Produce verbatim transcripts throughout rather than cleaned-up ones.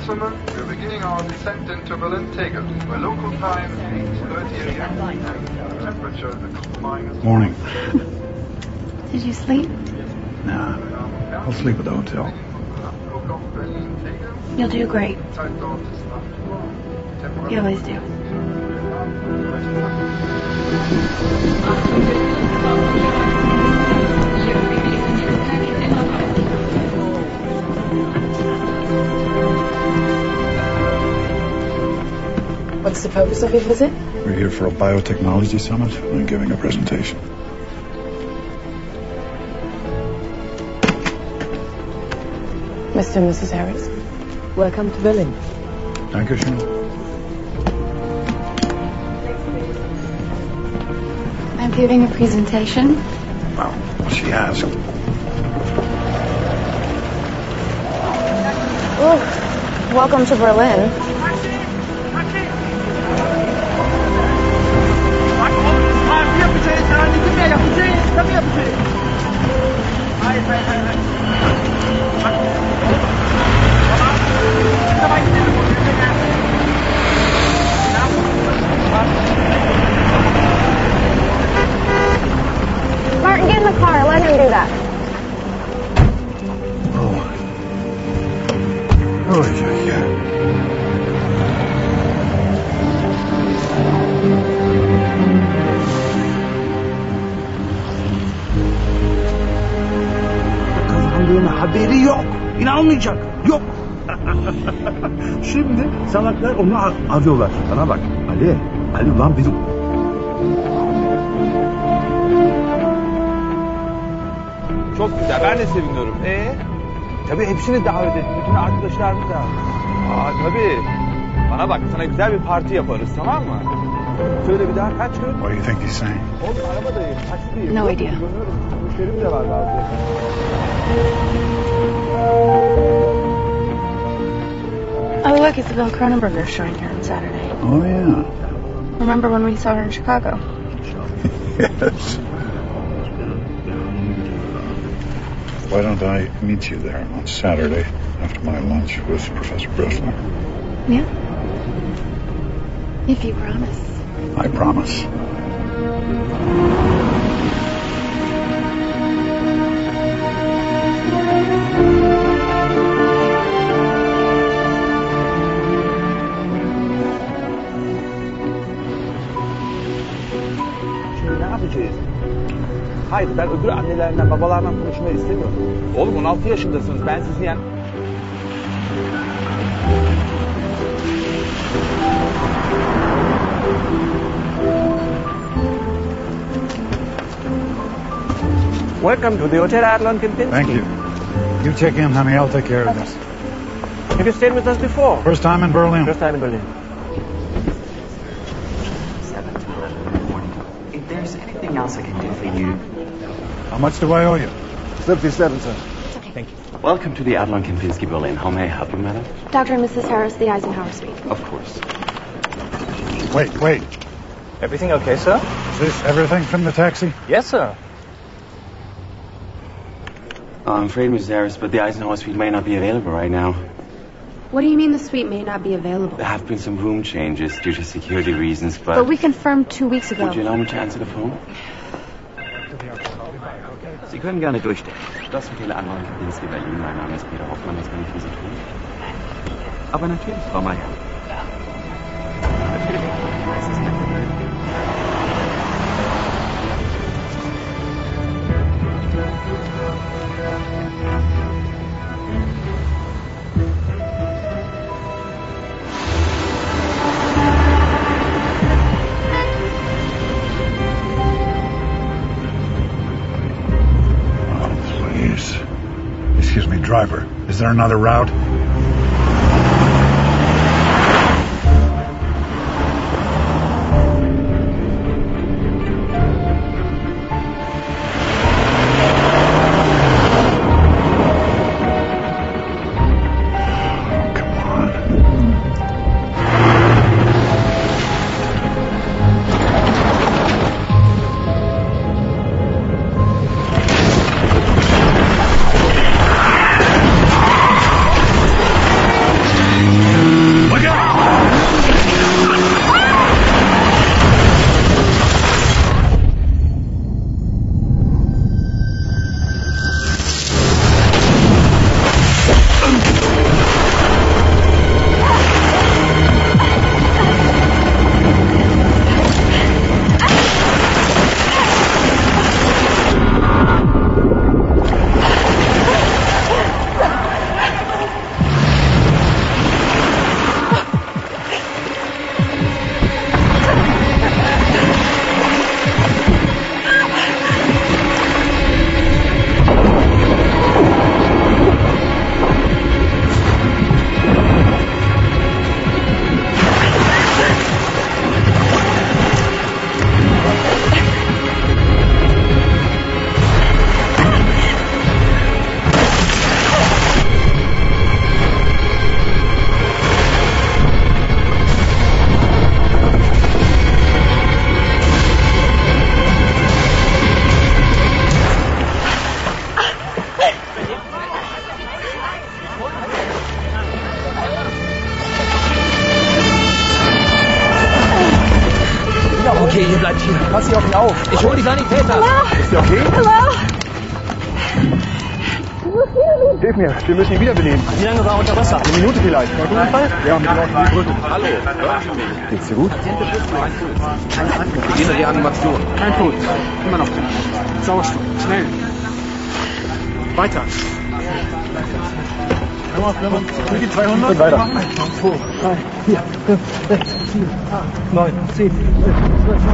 gentlemen, we're beginning our descent into Berlin Tegel, where local time eight thirty a m and temperature is minus... Morning. Did you sleep? Nah, I'll sleep at the hotel. You'll do great. You always do. What's the purpose of your visit? We're here for a biotechnology summit. I'm giving a presentation. Mister and Missus Harris, welcome to Berlin. Dankeschön. I'm giving a presentation. Well, she asked. Oh, welcome to Berlin. Martin, get in the car. Let him do that. Oh. Oh, yeah, yeah. Kazandığına haberi yok. İnanmayacak. Yok. Şimdi salaklar onu arıyorlar. Bana bak. Ali. Ali ulan bizim... Çok güzel. Ben de seviniyorum. Ee? Tabii hepsini davet et. Bütün arkadaşlarımı da. Aa tabii. Bana bak, sana güzel bir parti yaparız, tamam mı? Söyle bir daha, kaç gün? What do you think he's saying? Oğlum arabadayım. Taksiyim. No idea. Müşterim de var bazı. Oh, look, Isabel Cronenberger's showing here on Saturday. Oh, yeah. Remember when we saw her in Chicago? Yes. Why don't I meet you there on Saturday after my lunch with Professor Bressler? Yeah. If you promise. I promise. Şimdi ne yapacağız? Hayır, ben öbür annelerden, babalardan konuşmayı istemiyorum. Oğlum on altı yaşındasınız, ben sizi yani... Welcome to the Hotel Adlon Kempinski. Thank you. You check in, honey. I'll take care of this. Have you stayed with us before? First time in Berlin. First time in Berlin. seven to eleven in the morning. If there's anything else I can do for you... How much do I owe you? fifty-seven, sir. Thank you. Welcome to the Adlon Kempinski Berlin. How may I help you, madam? Doctor and Missus Harris, the Eisenhower Suite. Of course. Wait, wait. Everything okay, sir? Is this everything from the taxi? Yes, sir. Uh, I'm afraid, Missus Harris, but the Eisenhower Suite may not be available right now. What do you mean the suite may not be available? There have been some room changes due to security reasons, but... But we confirmed two weeks ago. Would you allow me to answer the phone? Sie können gerne durchstellen. Das Hotel Adlon Kempinski Berlin. Mein Name ist Peter Hoffmann. Was kann ich für Sie tun? Aber natürlich, Frau Meier. Natürlich. Das ist nett. Excuse me, driver. Is there another route? Pass Sie auf ihn auf. Ich hole die Sanitäter. Ist der okay? Hello? Hilf mir, wir müssen ihn wiederbeleben. Wie lange war er unter Wasser? Eine Minute vielleicht. Unfall? Ja, mit dem Brücke. Hallo, hören Sie mich? Geht's dir gut? Wir gehen in Reanimation. Kein Tod. Immer noch drin. Sauerstoff. Schnell. Weiter. Für die zweihundert. Und weiter. eins, zwei, drei, vier, fünf, sechs, sieben, acht, neun, zehn, elf, zwölf,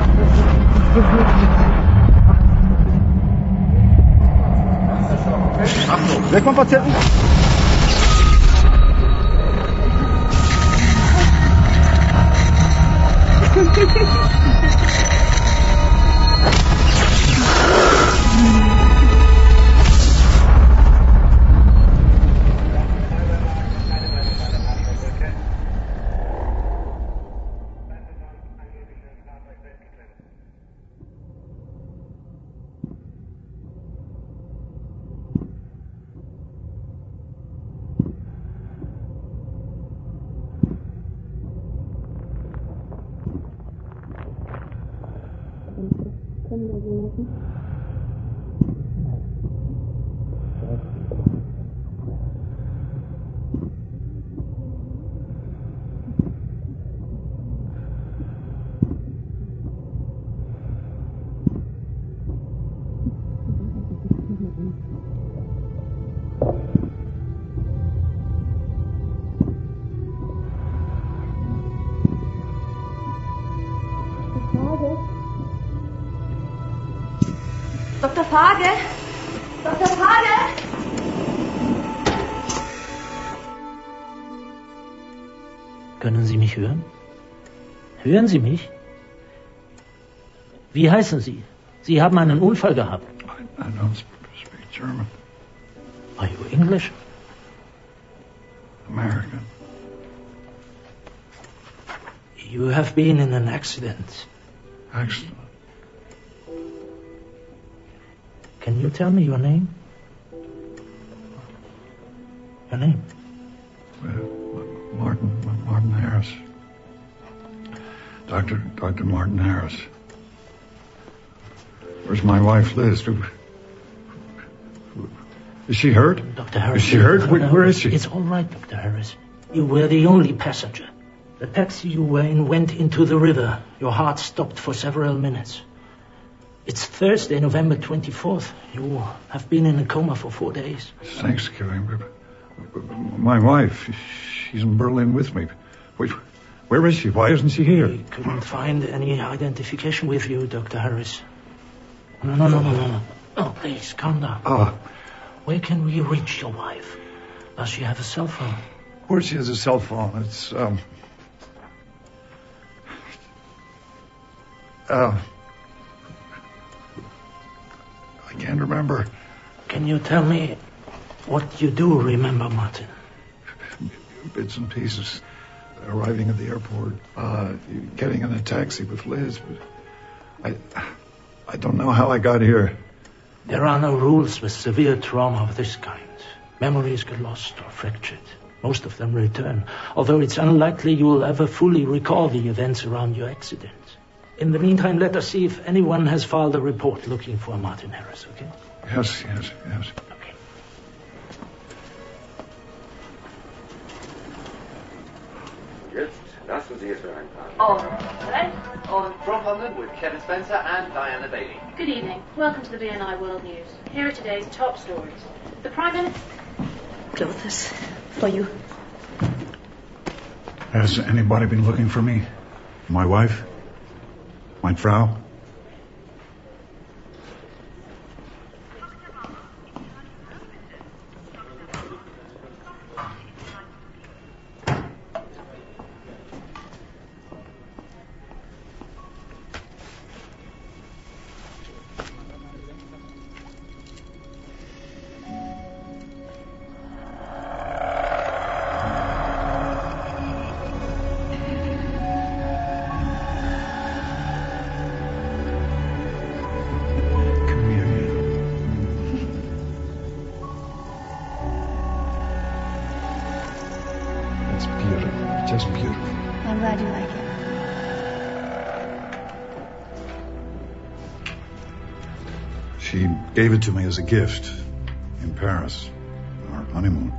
Achtung, weg vom Patienten. Doktor Fage? Doktor Fage? Können Sie mich hören? Hören Sie mich? Wie heißen Sie? Sie haben einen Unfall gehabt. I, I don't speak German. Are you English? American. You have been in an accident. Accident. Can you tell me your name? Your name? Uh, Martin, Martin Harris. Doctor, Doctor Martin Harris. Where's my wife, Liz? Is she hurt? Doctor Harris. Is she hurt? Where, where is she? It's all right, Doctor Harris. You were the only passenger. The taxi you were in went into the river. Your heart stopped for several minutes. It's Thursday, November twenty-fourth. You have been in a coma for four days. Thanksgiving. My wife, she's in Berlin with me. Wait, where is she? Why isn't she here? We couldn't find any identification with you, Doctor Harris. No, no, no, no, no, no. Oh, please, calm down. Ah. Where can we reach your wife? Does she have a cell phone? Of course she has a cell phone. It's, um... Uh... I can't remember. Can you tell me what you do remember, Martin? Bits and pieces. Arriving at the airport, uh, getting in a taxi with Liz. But I, I don't know how I got here. There are no rules with severe trauma of this kind. Memories get lost or fractured. Most of them return, although it's unlikely you will ever fully recall the events around your accident. In the meantime, let us see if anyone has filed a report looking for Martin Harris, okay? Yes, yes, yes. Okay. Jetzt lassen Sie es für ein paar. Oh, hello. On from London with Kevin Spencer and Diana Bailey. Good evening. Welcome to the B N I World News. Here are today's top stories. The Prime Minister... Clothes. For you. Has anybody been looking for me? My wife? My Frau? I'm glad you like it. Gave it to me as a gift in Paris, our honeymoon.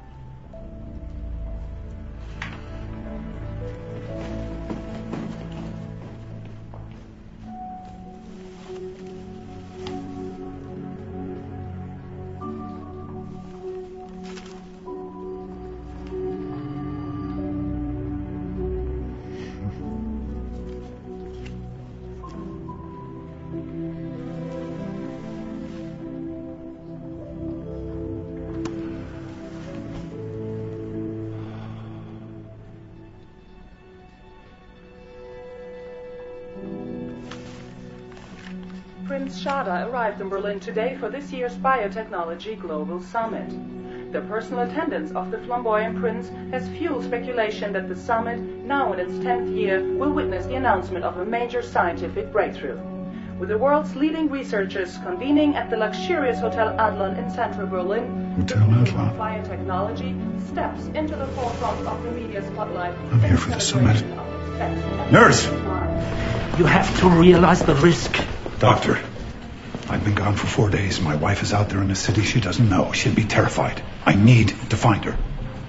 Prince Shada arrived in Berlin today for this year's Biotechnology Global Summit. The personal attendance of the flamboyant prince has fueled speculation that the summit, now in its tenth year, will witness the announcement of a major scientific breakthrough. With the world's leading researchers convening at the luxurious Hotel Adlon in central Berlin, Hotel Adlon. Biotechnology steps into the forefront of the media spotlight. I'm here for the summit. Nurse! You have to realize the risk. Doctor, I've been gone for four days. My wife is out there in a city she doesn't know. She'll be terrified. I need to find her.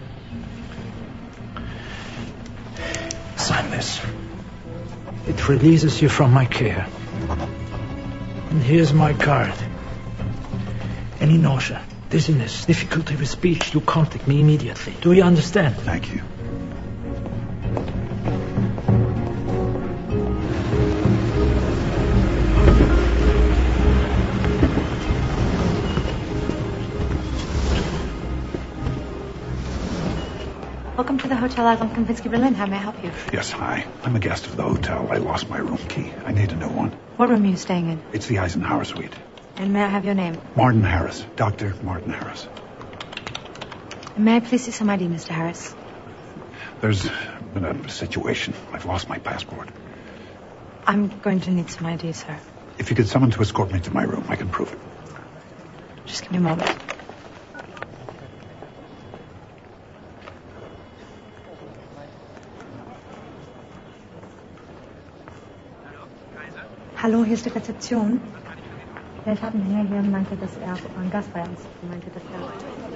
Sign this. It releases you from my care. And here's my card. Any nausea, dizziness, difficulty with speech, you contact me immediately. Do you understand? Thank you. Welcome to the Hotel Adlon Kempinski Berlin. How may I help you? Yes, hi. I'm a guest of the hotel. I lost my room key. I need a new one. What room are you staying in? It's the Eisenhower suite. And may I have your name? Martin Harris. Doctor Martin Harris. And may I please see some I D, Mister Harris? There's been a situation. I've lost my passport. I'm going to need some I D, sir. If you could someone to escort me to my room, I can prove it. Just give me a moment. Hallo, hier ist die Rezeption. Ich habe einen Herr hier und meinte, dass er ein Gast bei uns meinte, dass er...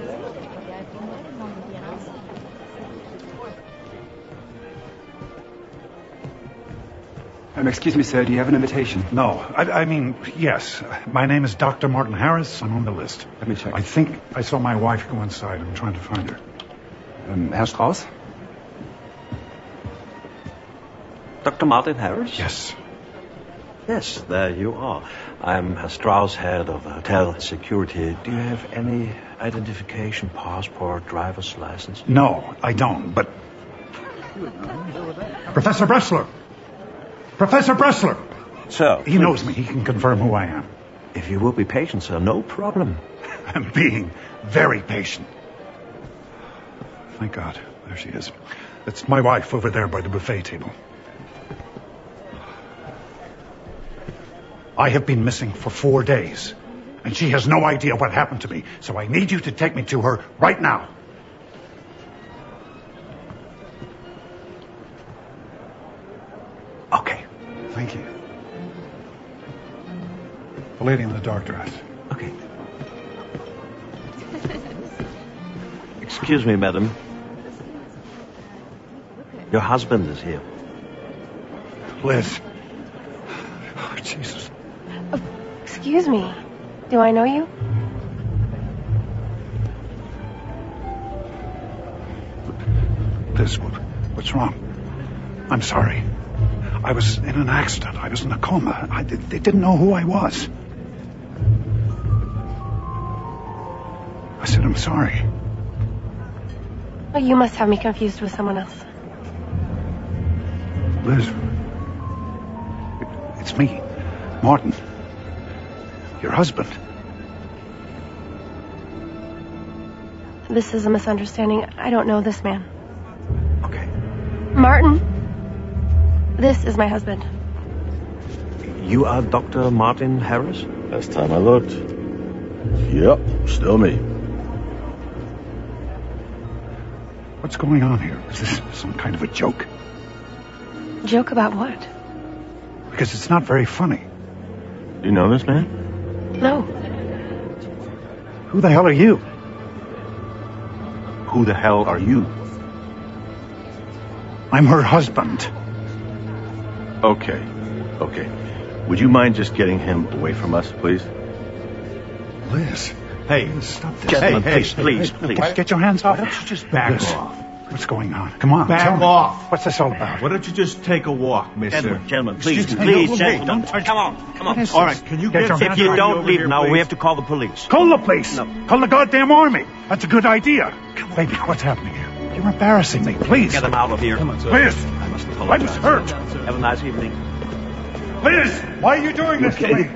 Um, excuse me, sir, do you have an invitation? No, I, I mean, yes. My name is Doctor Martin Harris. I'm on the list. Let me check. I think I saw my wife go inside. I'm trying to find her. Um, Herr Strauss? Doctor Martin Harris? Yes. Yes, there you are. I'm Strauss, head of hotel security. Do you have any identification, passport, driver's license? No, I don't, but... Professor Bressler! Professor Bressler! Sir, he knows me. He can confirm who I am. If you will be patient, sir, no problem. I'm being very patient. Thank God. There she is. That's my wife over there by the buffet table. I have been missing for four days, and she has no idea what happened to me, so I need you to take me to her right now. Okay. Thank you. The lady in the dark dress. Okay. Excuse me, madam. Your husband is here. Liz. Oh, Jesus. Oh, excuse me. Do I know you? Liz, what, what's wrong? I'm sorry. I was in an accident. I was in a coma. I, they didn't know who I was. I said, I'm sorry. Oh, you must have me confused with someone else. Liz. It, it's me, Martin. Your husband. This is a misunderstanding. I don't know this man. Okay. Martin. This is my husband. You are Doctor Martin Harris? Last time I looked. Yep, still me. What's going on here? Is this some kind of a joke? Joke about what? Because it's not very funny. Do you know this man? No. Who the hell are you? Who the hell are you? I'm her husband. Okay, okay. Would you mind just getting him away from us, please? Liz. Hey, stop this. Gentlemen, hey, please, hey, please, hey, please. Get, get your hands off. Why don't you just back Liz, off? What's going on? Come on, Back tell me. off. What's this all about? Why don't you just take a walk, mister? Gentlemen, gentlemen, please, Excuse me. please, Hey, gentlemen. don't touch- Come on, come on. What is All this? right, can you Get get your some hands If you off. don't over leave here, now, please? we have to call the police. Call the police. No. Call the goddamn army. That's a good idea. Baby, what's happening here? You're embarrassing me. Please. Get him out of here. Come on, sir. Liz, I must I apologize. was hurt. Have a nice evening. Liz, why are you doing this to me?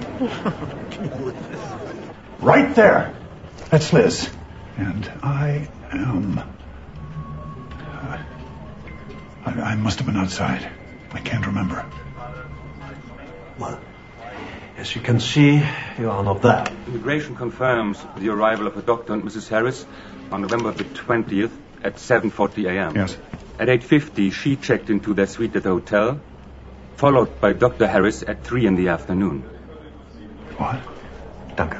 Right there. That's Liz. And I am... Uh, I, I must have been outside. I can't remember. Well, as you can see, you are not there. Immigration confirms the arrival of a Doctor and Missus Harris on November the twentieth at seven forty a.m. Yes. At eight fifty, she checked into their suite at the hotel, followed by Doctor Harris at three in the afternoon. What? Duncan.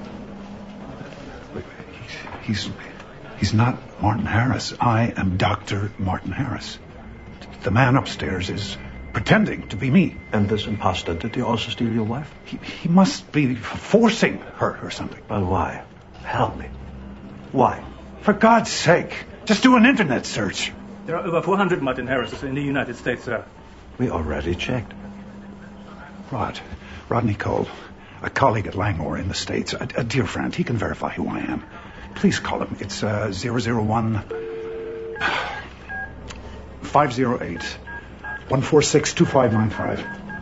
He's, he's, he's not Martin Harris. I am Doctor Martin Harris. The man upstairs is pretending to be me. And this imposter, did he also steal your wife? He, he must be forcing her or something. But why? Help me. Why? For God's sake, just do an internet search. There are over four hundred Martin Harrises in the United States, sir. We already checked. Rod. Rodney Cole. A colleague at Langmore in the States. A, a dear friend. He can verify who I am. Please call him. It's uh, zero zero one five zero eight one four six two five nine five.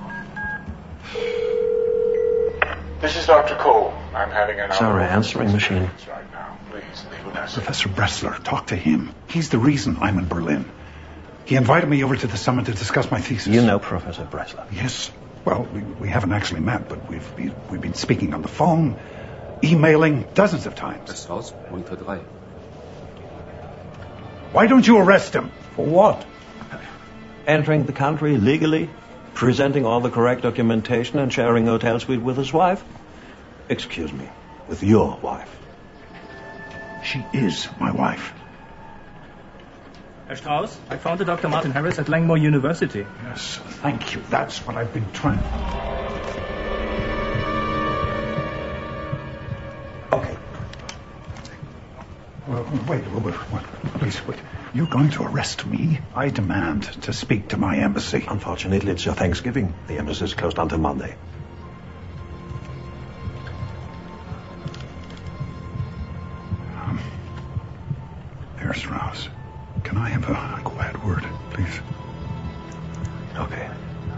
This is Doctor Cole. I'm having an Sorry, hour answering machine. right now. Please leave a message. Professor Bressler, talk to him. He's the reason I'm in Berlin. He invited me over to the summit to discuss my thesis. You know Professor Bressler? Yes. Well, we, we haven't actually met, but we've we, we've been speaking on the phone, emailing dozens of times. Das Haus, Monitor three. Why don't you arrest him? For what? Entering the country legally, presenting all the correct documentation and sharing a hotel suite with his wife? Excuse me, with your wife. She is my wife. Herr Strauss, I found the Doctor Martin Harris at Langmore University. Yes, thank you. That's what I've been trying. Okay. Well, wait, wait, wait, wait, please, wait. You're going to arrest me? I demand to speak to my embassy. Unfortunately, it's your Thanksgiving. The embassy is closed until Monday. Um, Herr Strauss, can I have a, a quiet word, please? Okay.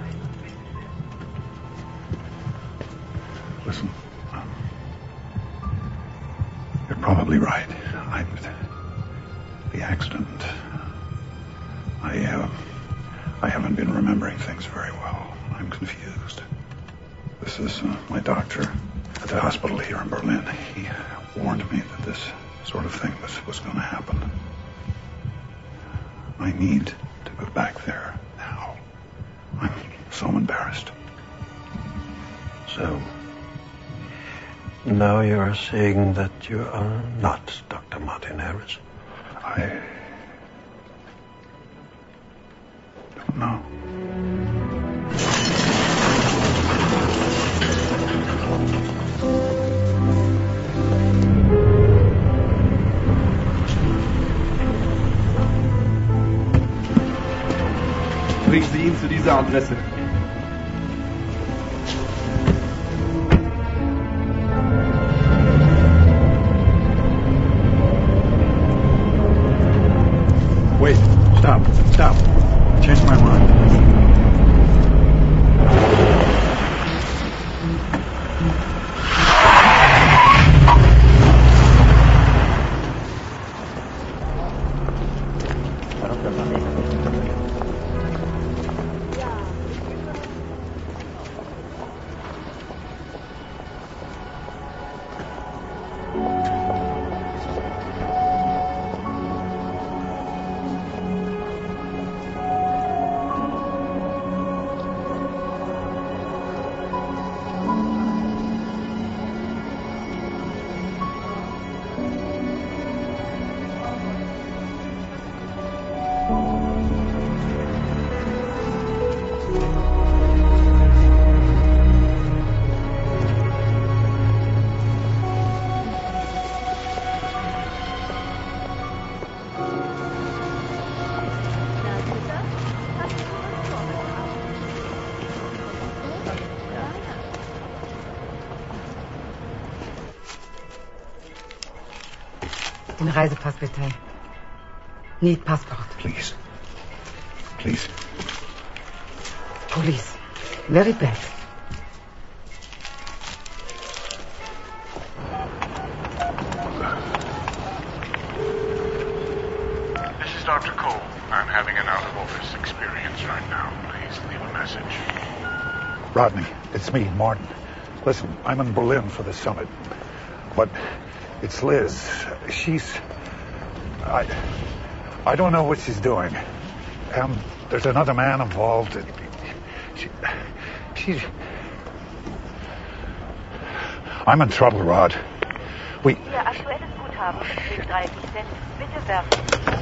Listen, um, you're probably right. I, the accident. I, uh, I haven't been remembering things very well. I'm confused. This is uh, my doctor at the hospital here in Berlin. He warned me that this sort of thing was, was going to happen. I need to go back there now. I'm so embarrassed. So, now you are saying that you are not Doctor Martin Harris? I don't know. Bringen Sie ihn zu dieser Adresse. Wait, stop, stop. Change my mind. Den Reisepass bitte. Need passport. Please. Please. Police. Very bad. This is Doctor Cole. I'm having an out-of-office experience right now. Please leave a message. Rodney, it's me, Martin. Listen, I'm in Berlin for the summit. But it's Liz. She's... I... I don't know what she's doing. Um, there's another man involved. She... She's... I'm in trouble, Rod. We... Ihr aktuelles Guthaben beträgt dreißig Cent. Bitte werfen.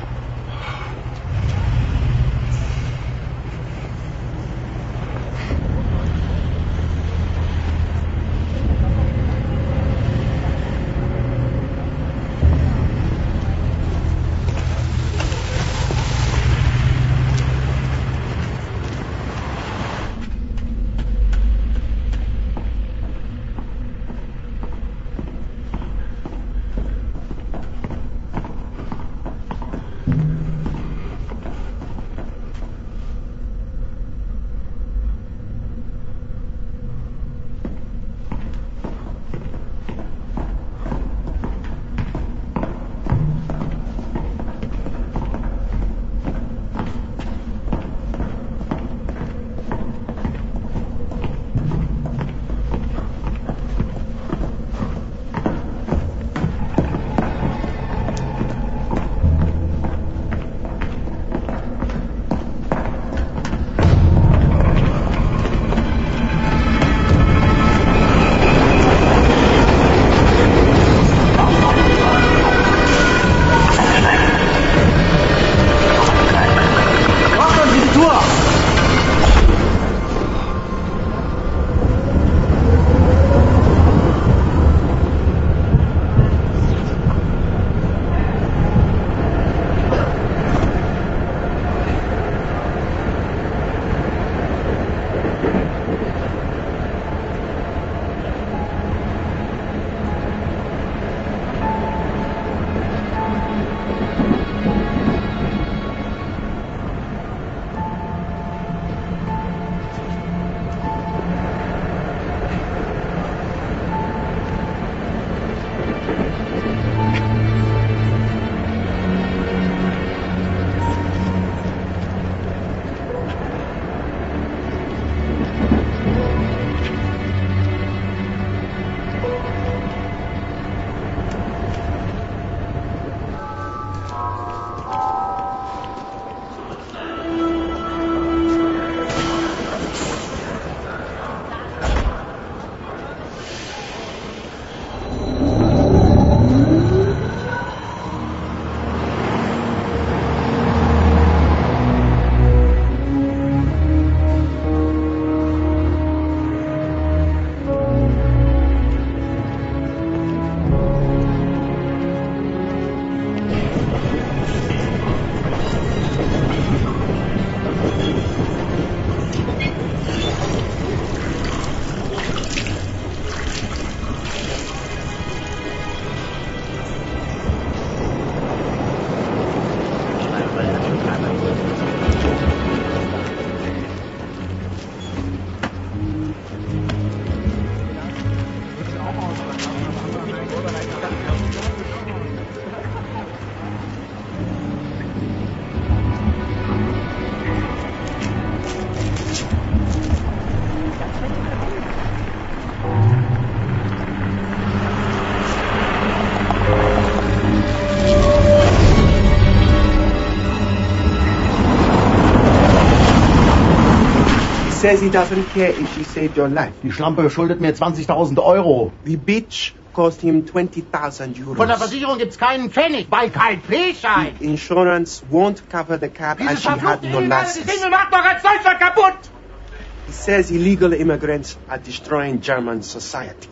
Says he doesn't care if she saved your life. Die Schlampe schuldet mir zwanzigtausend Euro. The bitch cost him twenty thousand euros. Von der Versicherung gibt's keinen Pfennig, weil kein P-Schein. The insurance won't cover the cab as she had no license. Dieses macht doch ganz Deutschland kaputt. He says illegal immigrants are destroying German society.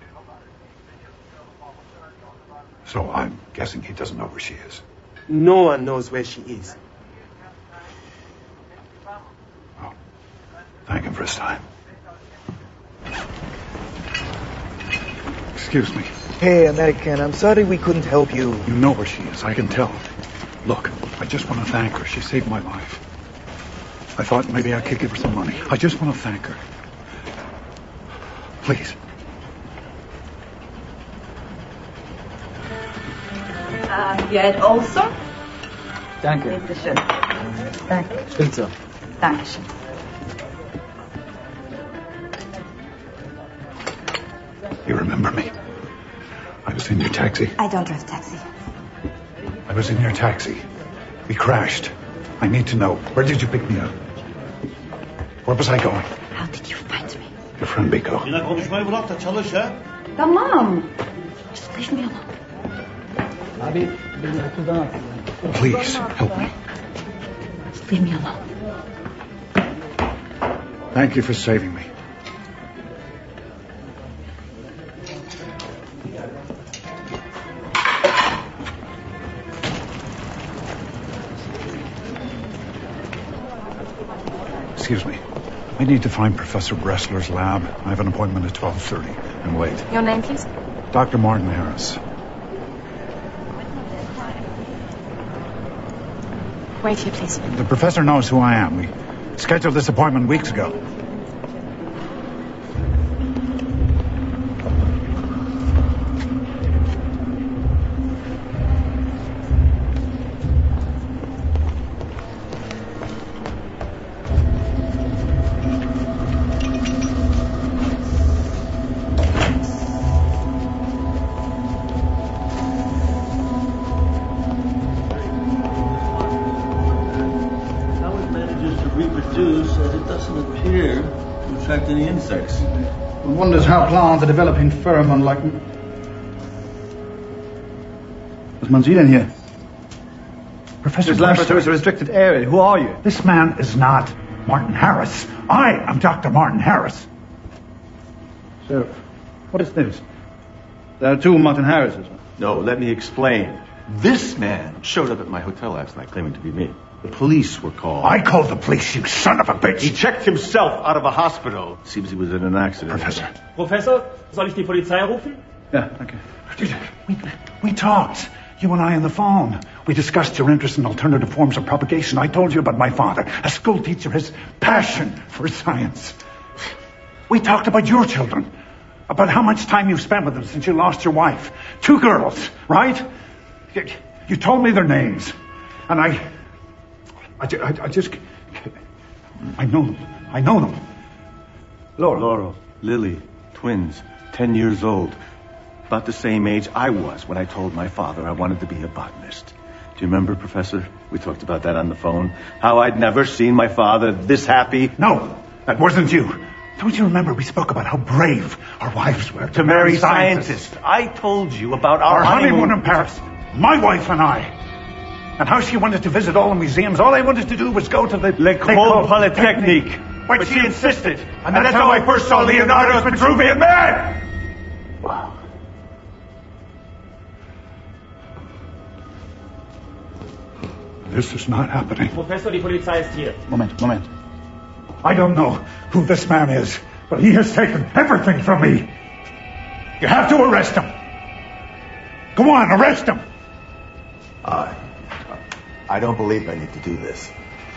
So I'm guessing he doesn't know where she is. No one knows where she is. Thank him for his time. Excuse me. okay, American. I'm sorry we couldn't help you. You know where she is. I can tell. Look, I just want to thank her. She saved my life. I thought maybe I could give her some money. I just want to thank her. Please. Uh, Geld also? Danke. Bitte schön. Danke. Stimmt so. Dankeschön. You remember me? I was in your taxi. I don't drive taxi. I was in your taxi. We crashed. I need to know. Where did you pick me up? Where was I going? How did you find me? Your friend Biko. Yine konuşmayı bırak da çalış ha. Tamam. Just leave me alone. Abi beni okuldan attılar. Please, help me. Just leave me alone. Thank you for saving me. Excuse me. I need to find Professor Bressler's lab. I have an appointment at twelve thirty. I'm late. Your name, please? Doctor Martin Harris. Wait here, please. The professor knows who I am. We scheduled this appointment weeks ago. Any insects. One wonders how plants are developing pheromone like... Was man Sie denn hier? Professor This laboratory is a restricted area. Who are you? This man is not Martin Harris. I am Doctor Martin Harris. So, what is this? There are two Martin Harrises. No, let me explain. This man showed up at my hotel last night claiming to be me. The police were called. I called the police, you son of a bitch! He checked himself out of a hospital. Seems he was in an accident. Professor. Professor, soll ich die Polizei rufen? Yeah, okay. We, we talked, you and I on the phone. We discussed your interest in alternative forms of propagation. I told you about my father, a school teacher, his passion for science. We talked about your children, about how much time you've spent with them since you lost your wife. Two girls, right? You, you told me their names, and I... I, I, I just... I know them. I know them. Laura. Laurel. Lily. Twins. Ten years old. About the same age I was when I told my father I wanted to be a botanist. Do you remember, Professor? We talked about that on the phone. How I'd never seen my father this happy. No, that wasn't you. Don't you remember we spoke about how brave our wives were to, to marry scientists? scientists. I told you about our, our honeymoon. honeymoon in Paris. My wife and I. And how she wanted to visit all the museums. All I wanted to do was go to the... L'École Polytechnique. But, but she insisted. And, and that's, that's how I first saw Leonardo's Vitruvian Man! Wow. This is not happening. Professor, die Polizei ist hier. Moment, Moment. I don't know who this man is, but he has taken everything from me. You have to arrest him. Go on, arrest him. Uh, I don't believe I need to do this.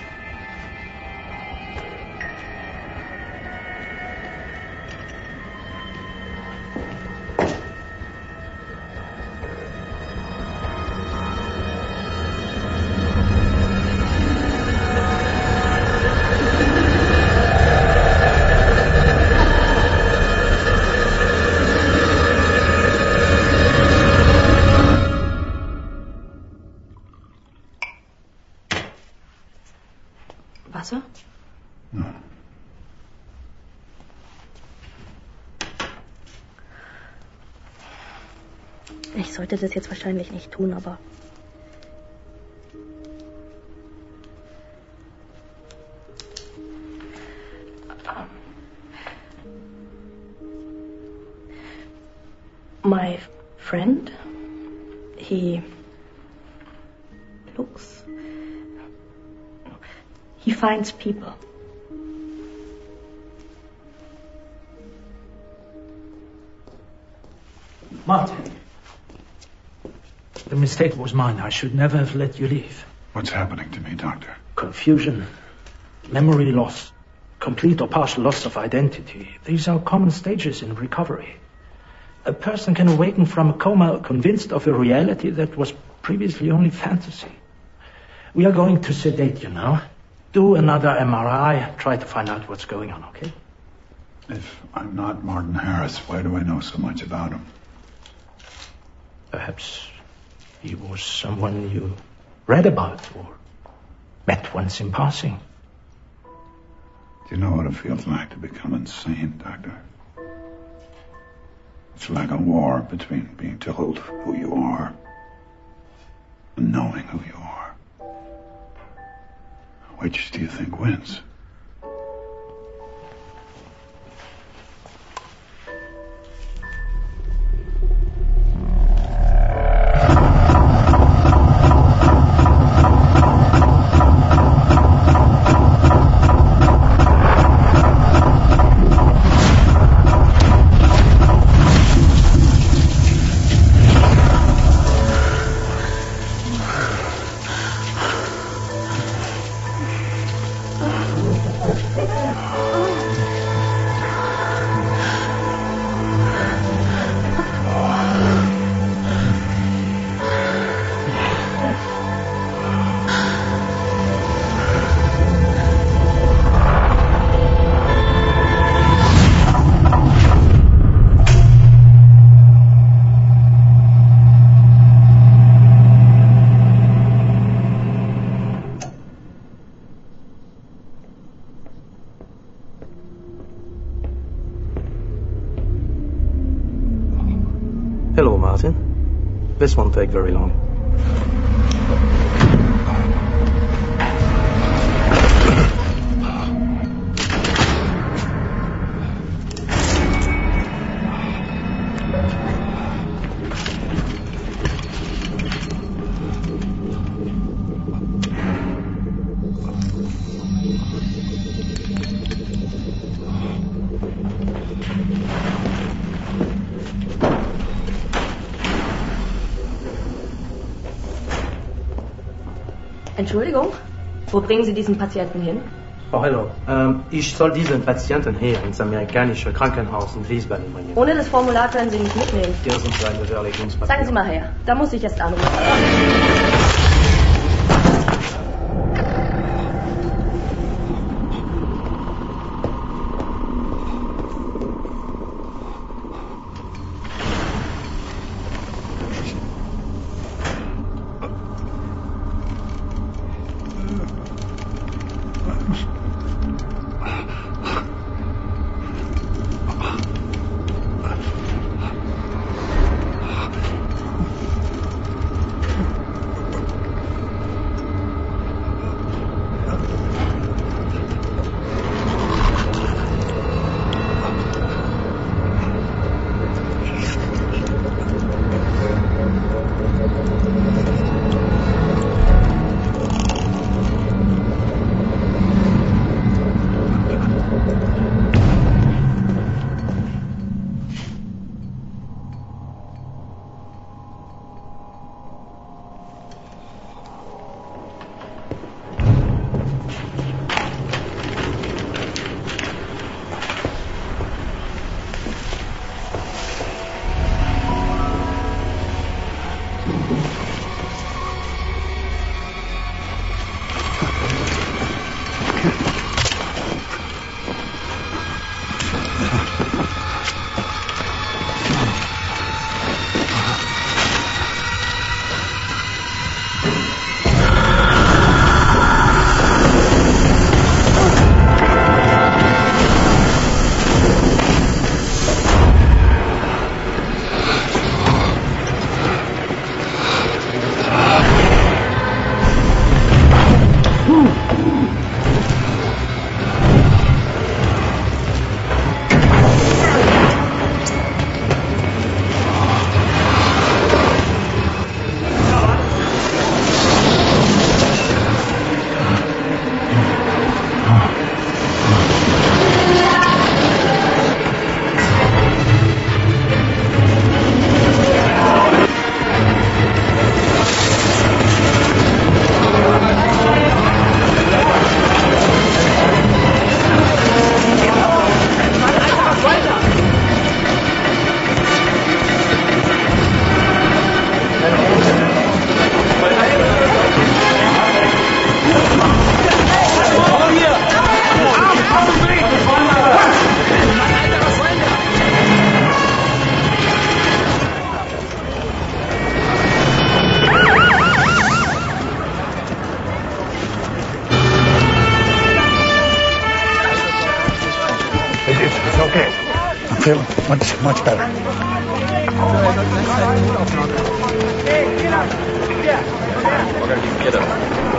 Wasser? No. Ich sollte das jetzt wahrscheinlich nicht tun, aber... My friend, he looks... He finds people. Martin. mistake was mine. I should never have let you leave. What's happening to me, Doctor? Confusion, memory loss, complete or partial loss of identity. These are common stages in recovery. A person can awaken from a coma convinced of a reality that was previously only fantasy. We are going to sedate you now. Do another M R I. Try to find out what's going on, okay? If I'm not Martin Harris, why do I know so much about him? Perhaps he was someone you read about or met once in passing. Do you know what it feels like to become insane, Doctor? It's like a war between being told who you are and knowing who you are. Which do you think wins? Hello, Martin. This won't take very long. Entschuldigung, wo bringen Sie diesen Patienten hin? Oh, hallo. Ähm, ich soll diesen Patienten hier ins amerikanische Krankenhaus in Wiesbaden bringen. Ohne das Formular können Sie nicht mitnehmen. Hier sind seine Verlegungspapiere. Sagen Sie mal her, da muss ich erst anrufen. feel much, much better. Get up.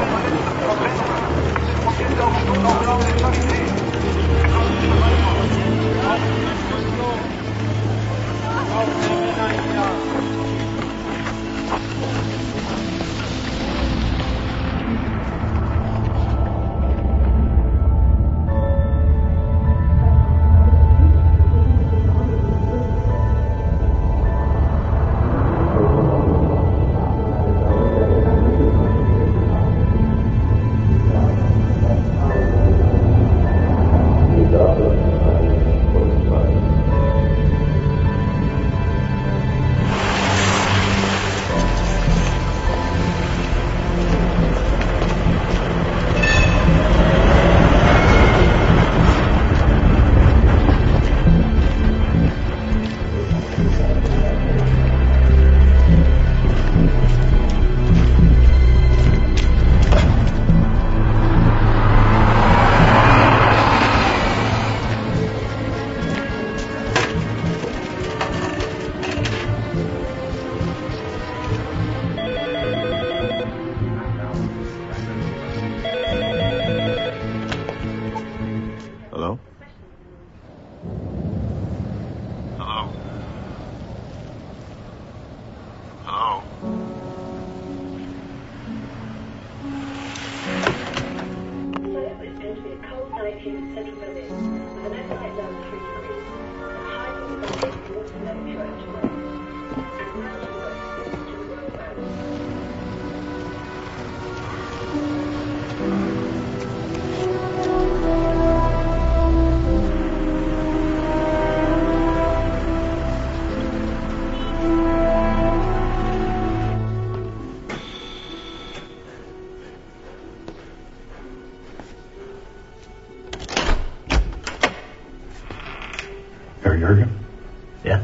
Jürgen? Yeah?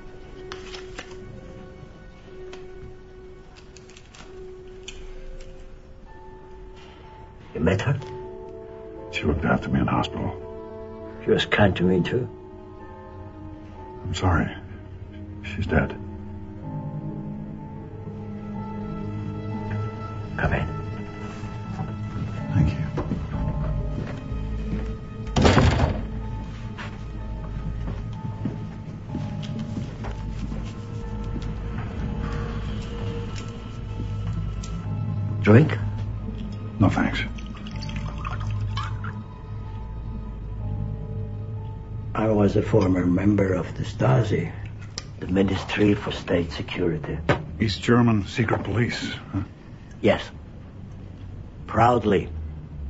You met her? She looked after me in hospital. She was kind to me, too. I'm sorry. She's dead. Come in. Thank you. Drink? No, thanks. I was a former member of the Stasi, the Ministry for State Security. East German secret police, huh? Yes. Proudly.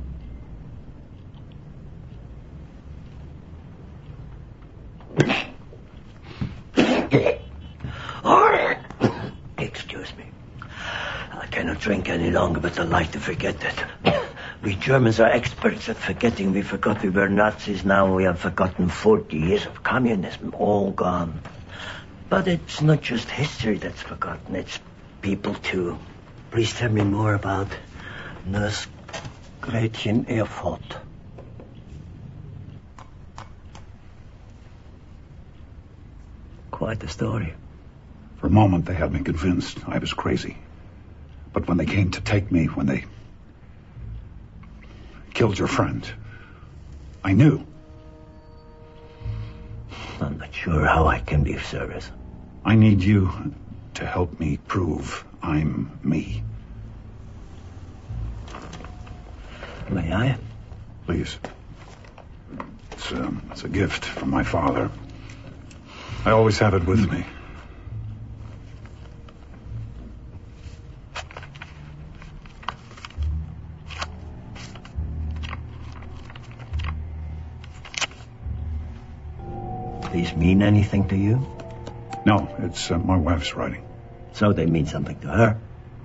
Excuse me. I cannot drink any longer, but I like to forget that. We Germans are experts at forgetting. We forgot we were Nazis. Now we have forgotten forty years of communism. All gone. But it's not just history that's forgotten. It's people, too. Please tell me more about Nurse Gretchen Erfurt. Quite a story. For a moment, they had me convinced I was crazy. But when they came to take me, when they killed your friend, I knew. I'm not sure how I can be of service. I need you to help me prove I'm me. May I? Please. It's, um, it's a gift from my father. I always have it with me. These mean anything to you? No, it's uh, my wife's writing. So they mean something to her?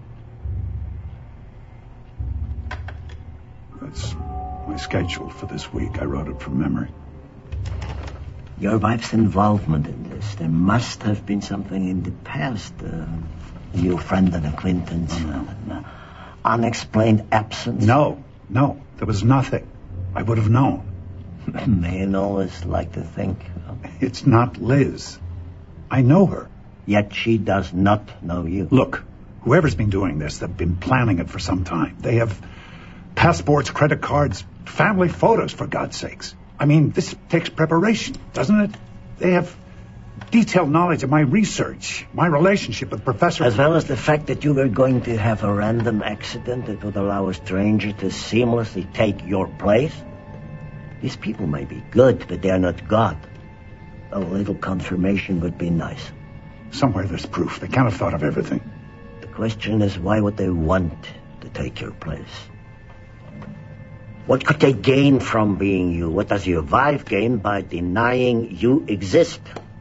That's my schedule for this week. I wrote it from memory. Your wife's involvement in this. There must have been something in the past. Uh, a new friend and acquaintance. Oh, no. An uh, unexplained absence. No, no. There was nothing. I would have known. Men always like to think. It's not Liz. I know her. Yet she does not know you. Look, whoever's been doing this, they've been planning it for some time. They have passports, credit cards, family photos, for God's sakes. I mean, this takes preparation, doesn't it? They have detailed knowledge of my research, my relationship with Professor... As well as the fact that you were going to have a random accident that would allow a stranger to seamlessly take your place. These people may be good, but they are not God. A little confirmation would be nice. Somewhere there's proof. They can't have thought of everything. The question is, why would they want to take your place? What could they gain from being you? What does your wife gain by denying you exist?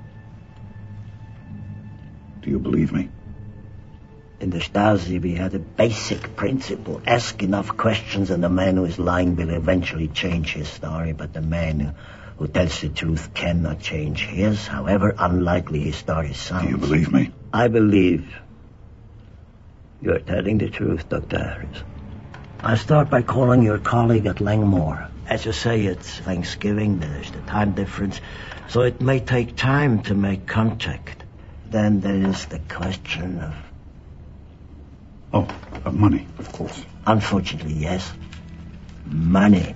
Do you believe me? In the Stasi, we had a basic principle. Ask enough questions and the man who is lying will eventually change his story, but the man who, who tells the truth cannot change his, however unlikely his story sounds. Do you believe me? I believe you're telling the truth, Doctor Harris. I'll start by calling your colleague at Langmore. As you say, it's Thanksgiving, there's the time difference, so it may take time to make contact. Then there is the question of... Oh, of money, of course. Unfortunately, yes. Money.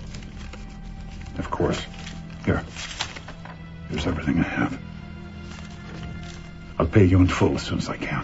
Of course. Here. Here's everything I have. I'll pay you in full as soon as I can.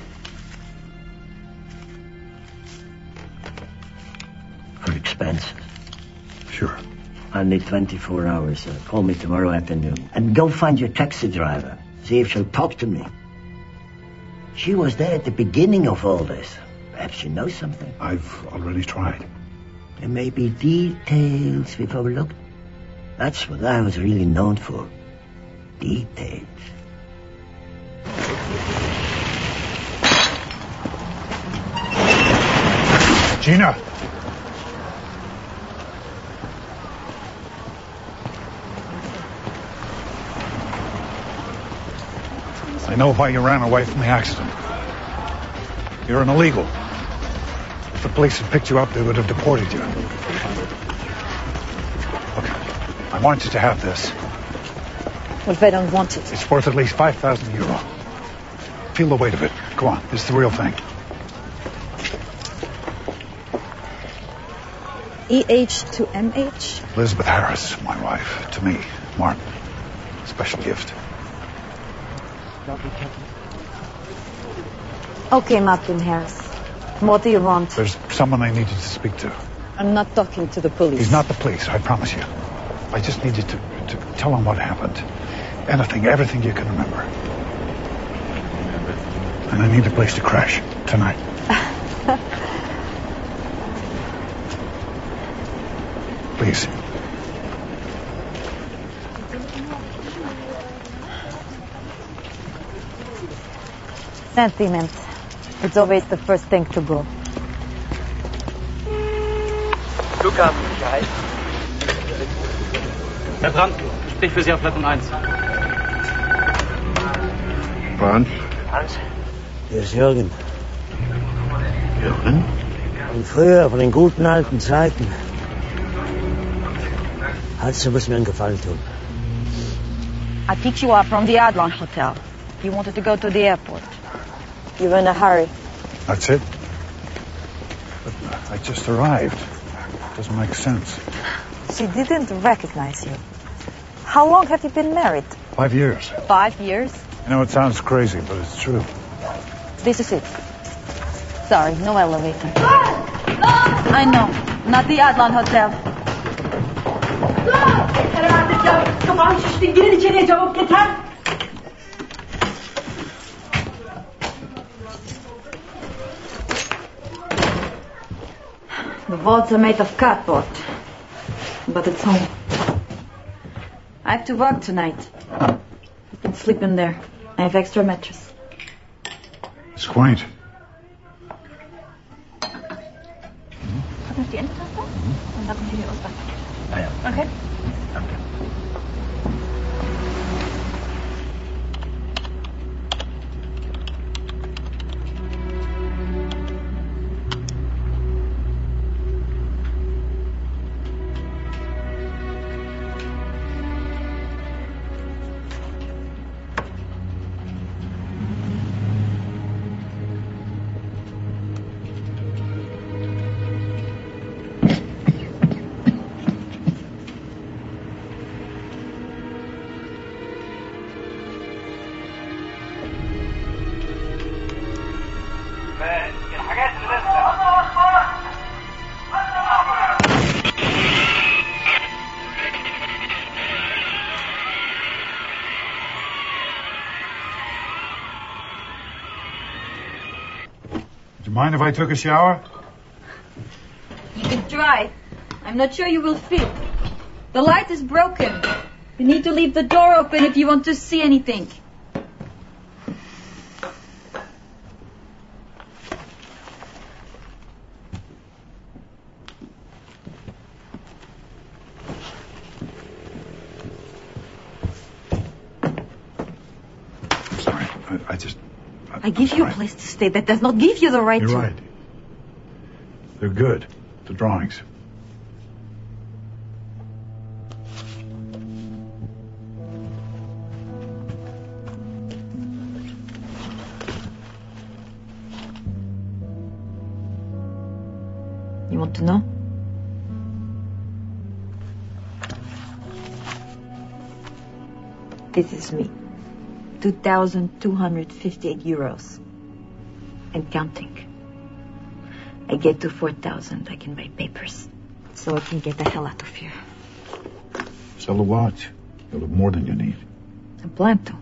For expenses? Sure. I'll need twenty-four hours. Uh, call me tomorrow afternoon. And go find your taxi driver. See if she'll talk to me. She was there at the beginning of all this. Perhaps she knows something. I've already tried. There may be details we've overlooked. That's what I was really known for. Details. Gina! I know why you ran away from the accident. You're an illegal. If the police had picked you up, they would have deported you. Look, I want you to have this. What if I don't want it? It's worth at least five thousand euro. Feel the weight of it. Go on, it's the real thing. E H to M H? Elizabeth Harris, my wife. To me, Martin. Special gift. Okay, Martin Harris. What do you want? There's someone I needed to speak to. I'm not talking to the police. He's not the police, I promise you. I just need you to, to tell him what happened. Anything, everything you can remember. And I need a place to crash tonight. Please. Sentiment. It's always the first thing to go. Flughafensicherheit. Herr Brandt, sprich für Sie auf Leitung eins. Brandt? Hans? Hier ist Jürgen. Jürgen? Von früher, von den guten alten Zeiten. Hans, du musst mir einen Gefallen tun. I picked you up from the Adlon Hotel. You wanted to go to the airport. You were in a hurry. That's it? But I just arrived. Doesn't make sense. She didn't recognize you. How long have you been married? Five years. Five years? I know it sounds crazy, but it's true. This is it. Sorry, no elevator. I know. Not the Adlon Hotel. Herhalde ya. Kafam şişti. Girin içeriye çabuk yeter. The vaults are made of cardboard. But it's home. I have to work tonight. You can sleep in there. I have extra mattress. It's quaint. Auf die Endtaste? Und dann kommt hier die Auswahl. Ah ja. Okay. Danke. Do you mind if I took a shower? You can try. I'm not sure you will fit. The light is broken. You need to leave the door open if you want to see anything. Sorry, I, I just... I, I give you a place to stay. That does not give you the right You're to... right. They're good. The drawings. You want to know? This is me. two thousand two hundred fifty-eight euros. And counting. I get to four thousand, I can buy papers. So I can get the hell out of here. Sell the watch. You'll have more than you need. I plan to.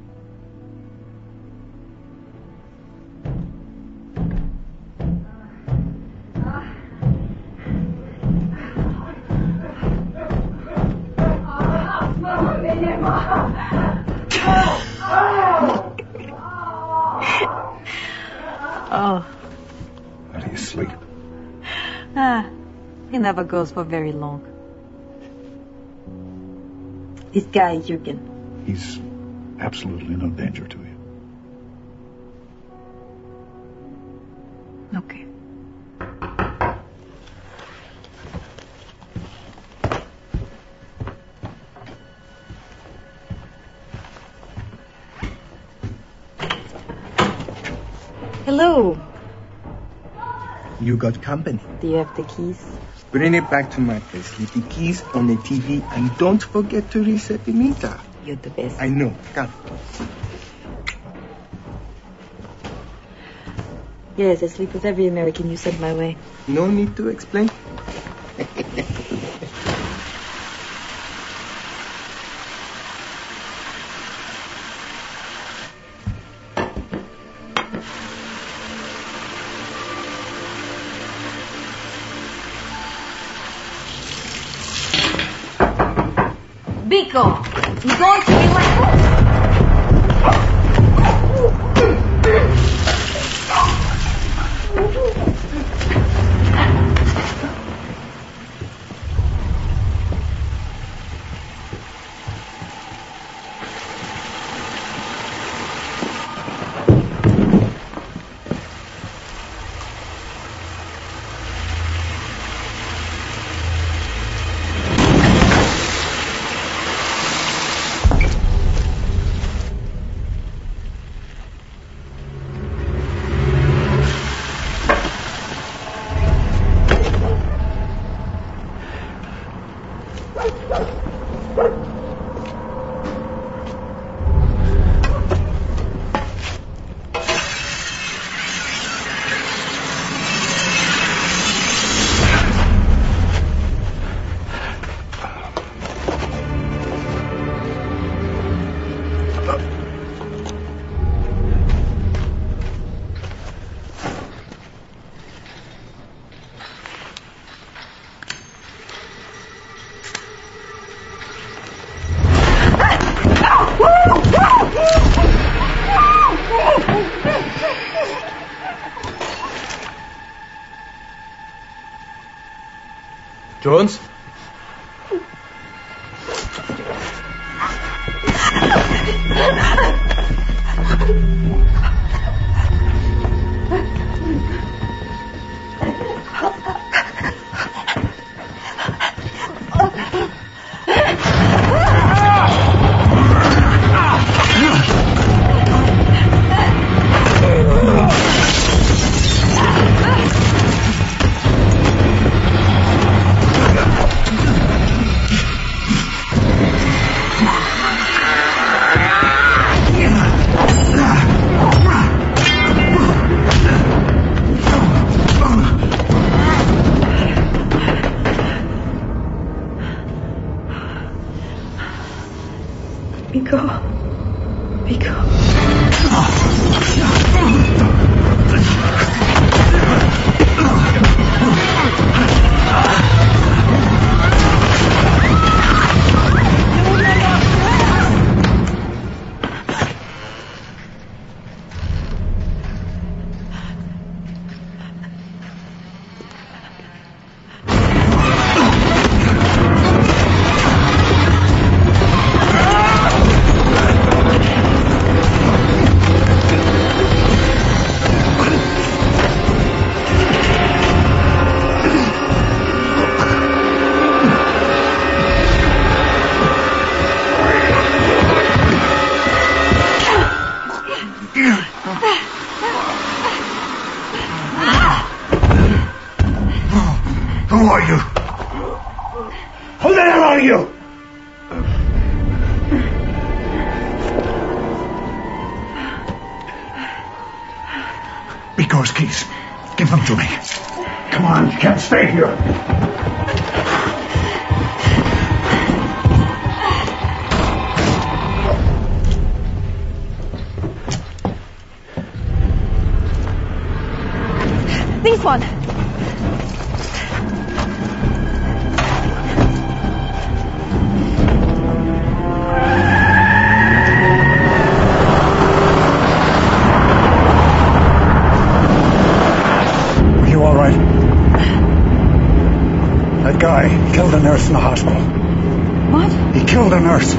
Oh. How do you sleep? Ah, it never goes for very long. This guy, Jürgen. He's absolutely no danger to you. Okay. Hello. You got company. Do you have the keys? Bring it back to my place. Leave the keys on the T V and don't forget to reset the meter. You're the best. I know. Come. Yes, I sleep with every American you send my way. No need to explain. Biko, you're going to be like Jones? Ah! Pico. Pico. Who are you? Who the hell are you? Pico's keys. Give them to me. Come on, you can't stay here. This one. Are you all right? That guy killed a nurse in the hospital. What? He killed a nurse.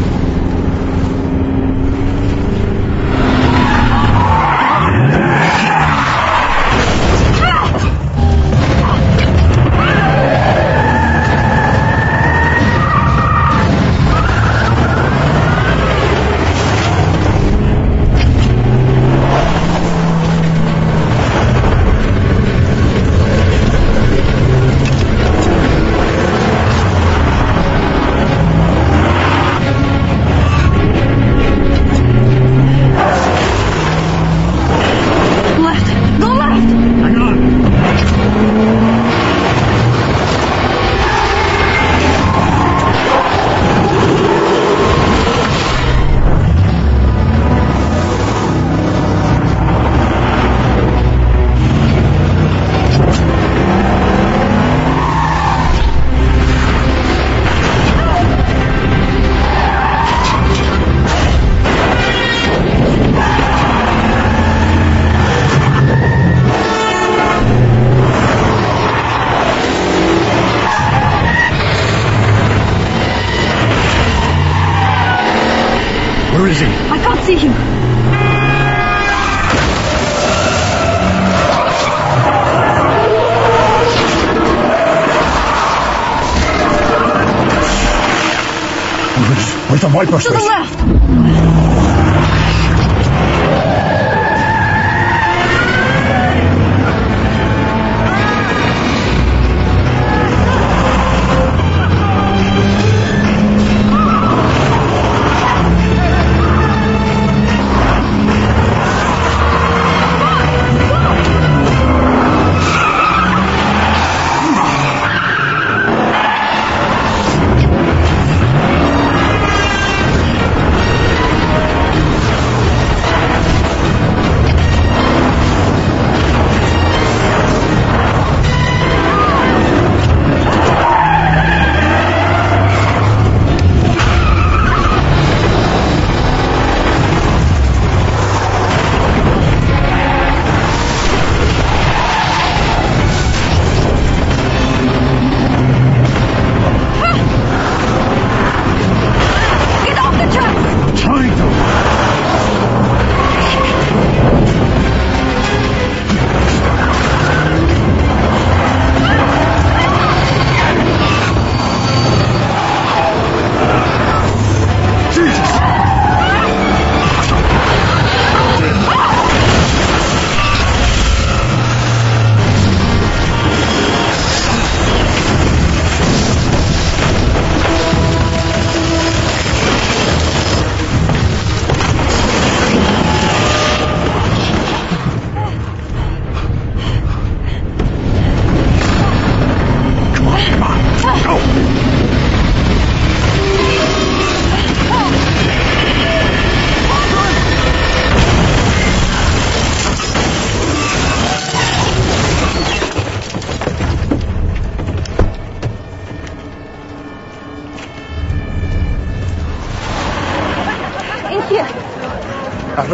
Where is he? I can't see him. Where's, where's the wiper To switch? the left.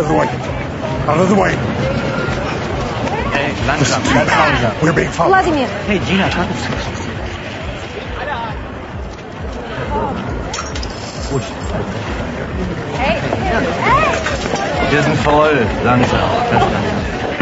of the way. Out of the way. Hey, langsam, ganz langsam. We're being followed. Vladimir. Hey, Gina, kannst du? Gut. Hey, hey. Wir sind voll. Langsam. Verstanden.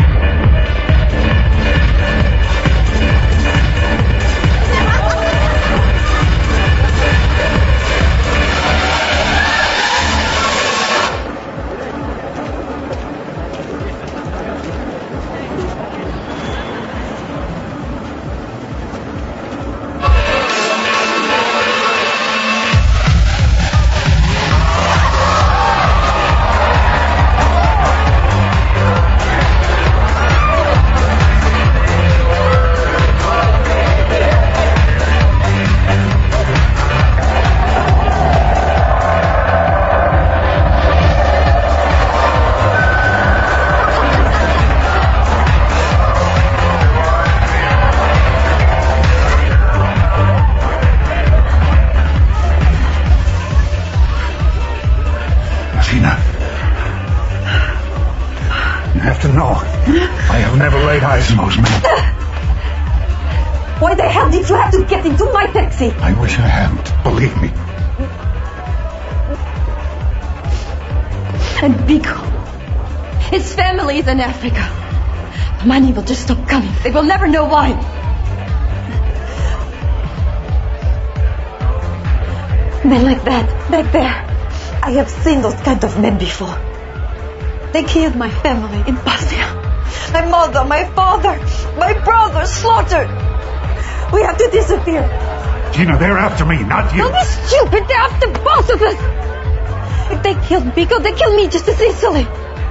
Why the hell did you have to get into my taxi? I wish I hadn't. Believe me. And Biko. His family is in Africa. The money will just stop coming. They will never know why. Men like that, back there. I have seen those kind of men before. They killed my family in Bosnia. My mother, my father, my brother slaughtered. We have to disappear. Gina, they're after me, not you. Don't be stupid. They're after both of us. If they killed Biko, they killed me just as easily.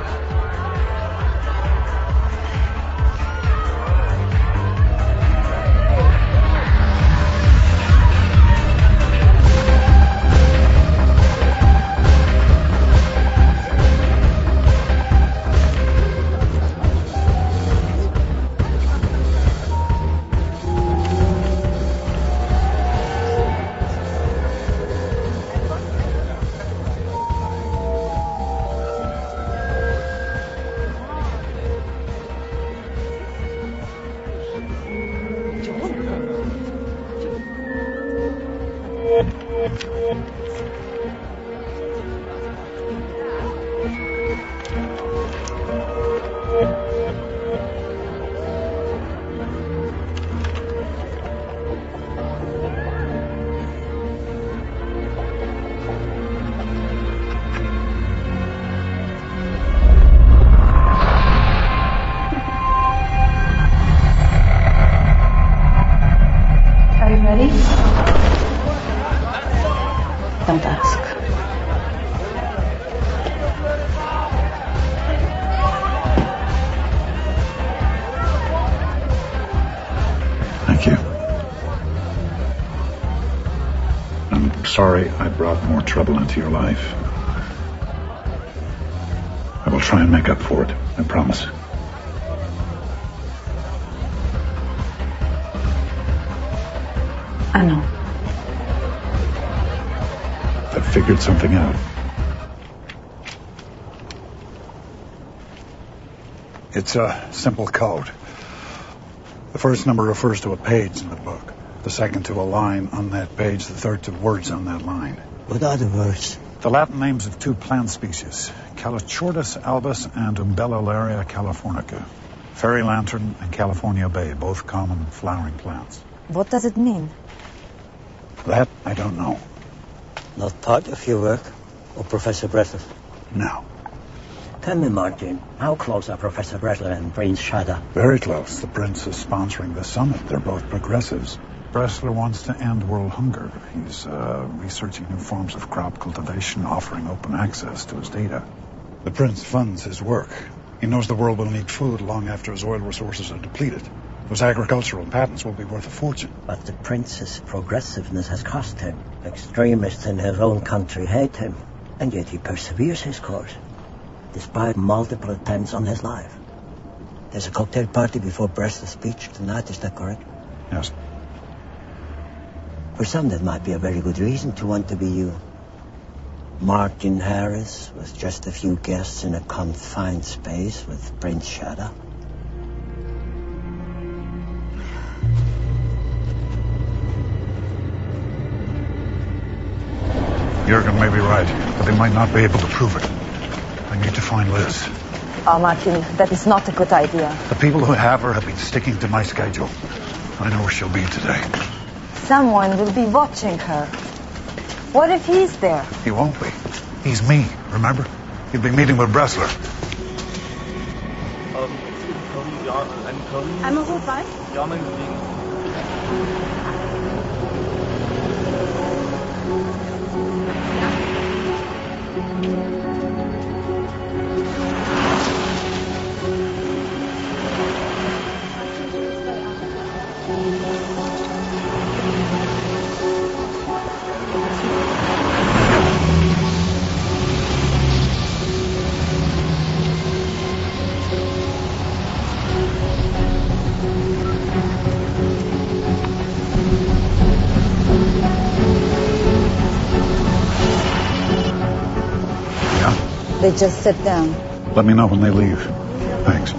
Don't ask. Thank you. I'm sorry I brought more trouble into your life. I will try and make up for it, I promise. I know. I've figured something out. It's a simple code. The first number refers to a page in the book. The second to a line on that page. The third to words on that line. What are the words? The Latin names of two plant species. Calichortus albus and Umbellularia californica. Fairy lantern and California bay, both common flowering plants. What does it mean? That I don't know. Not part of your work, or Professor Bressler? No. Tell me, Martin, how close are Professor Bressler and Prince Shada? Very close. The prince is sponsoring the summit. They're both progressives. Bressler wants to end world hunger. He's uh, researching new forms of crop cultivation, offering open access to his data. The prince funds his work. He knows the world will need food long after his oil resources are depleted. Those agricultural patents will be worth a fortune. But the prince's progressiveness has cost him. Extremists in his own country hate him, and yet he perseveres his course, despite multiple attempts on his life. There's a cocktail party before Bressler's speech tonight, is that correct? Yes. For some, that might be a very good reason to want to be you. Martin Harris with just a few guests in a confined space with Prince Shadow. Jurgen may be right, but they might not be able to prove it. I need to find Liz. Oh, Martin, that is not a good idea. The people who have her have been sticking to my schedule. I know where she'll be today. Someone will be watching her. What if he's there? He won't be. He's me, remember? He'll be meeting with Bressler. Einmal rot-weiß? Ja, mein Kollege. They just sit down. Let me know when they leave. Thanks.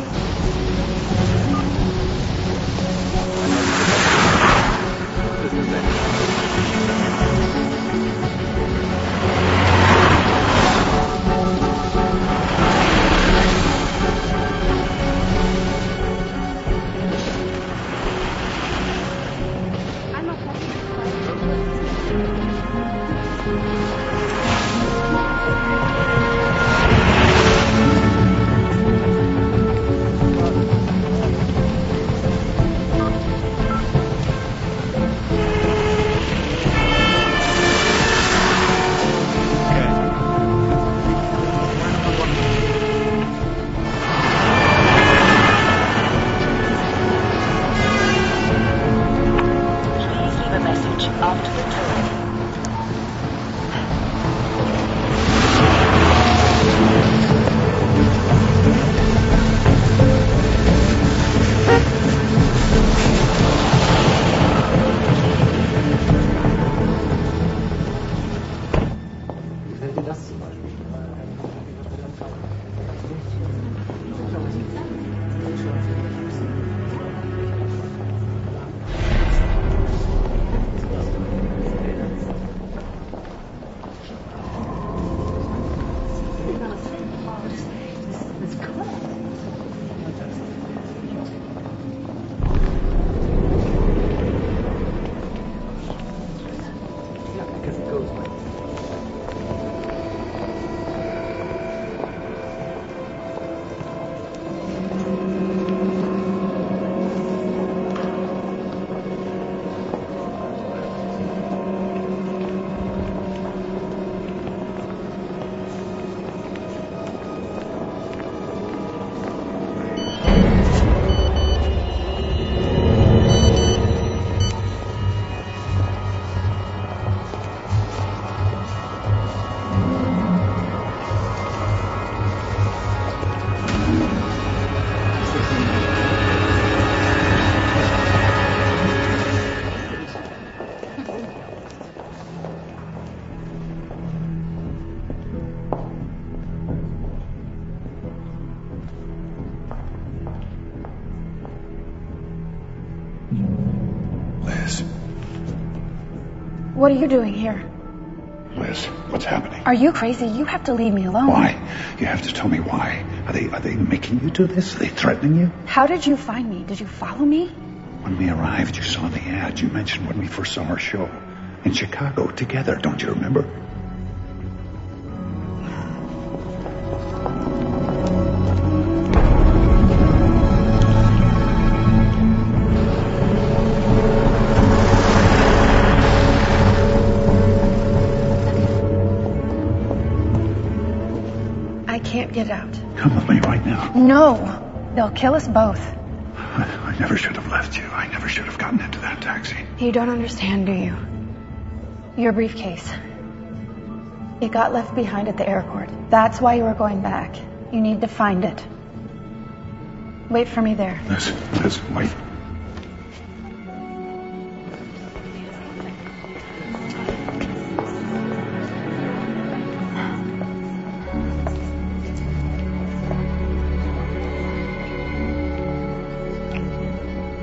What are you doing here? Liz, what's happening? Are you crazy? You have to leave me alone. Why? You have to tell me why. Are they are they making you do this? Are they threatening you? How did you find me? Did you follow me? When we arrived, you saw the ad. You mentioned when we first saw our show in Chicago together. Don't you remember? I can't get out. Come with me right now. No. They'll kill us both. I, I never should have left you. I never should have gotten into that taxi. You don't understand, do you? Your briefcase. It got left behind at the airport. That's why you were going back. You need to find it. Wait for me there. Liz, Liz, wait.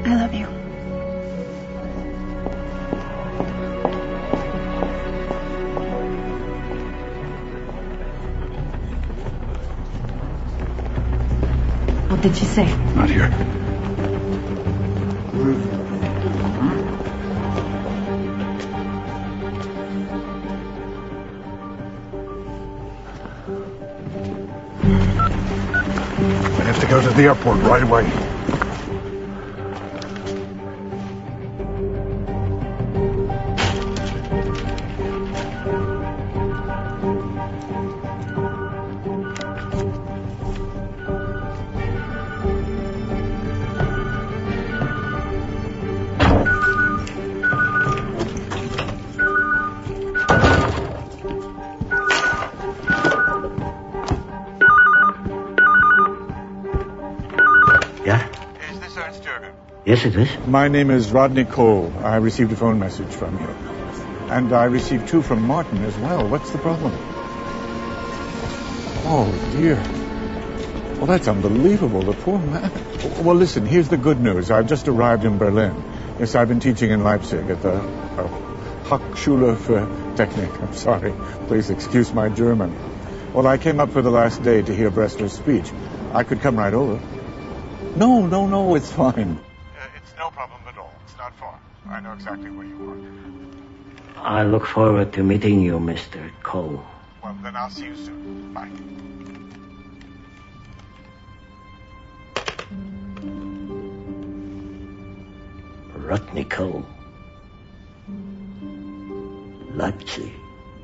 I love you. What did she say? Not here. I have to go to the airport right away. Yes, it is. My name is Rodney Cole. I received a phone message from you. And I received two from Martin as well. What's the problem? Oh, dear. Well, that's unbelievable. The poor man. Well, listen, here's the good news. I've just arrived in Berlin. Yes, I've been teaching in Leipzig at the uh, Hochschule für Technik. I'm sorry. Please excuse my German. Well, I came up for the last day to hear Bressler's speech. I could come right over. No, no, no, it's fine. No problem at all. It's not far. I know exactly where you are. I look forward to meeting you, Mister Cole. Well, then I'll see you soon. Bye. Rodney Cole. Leipzig.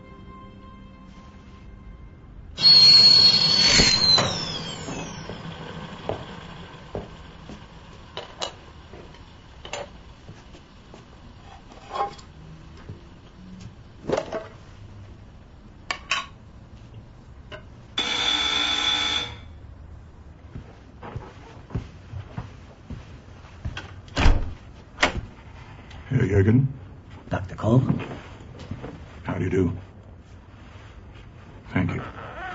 Hey, Jürgen. Doctor Cole. How do you do? Thank you.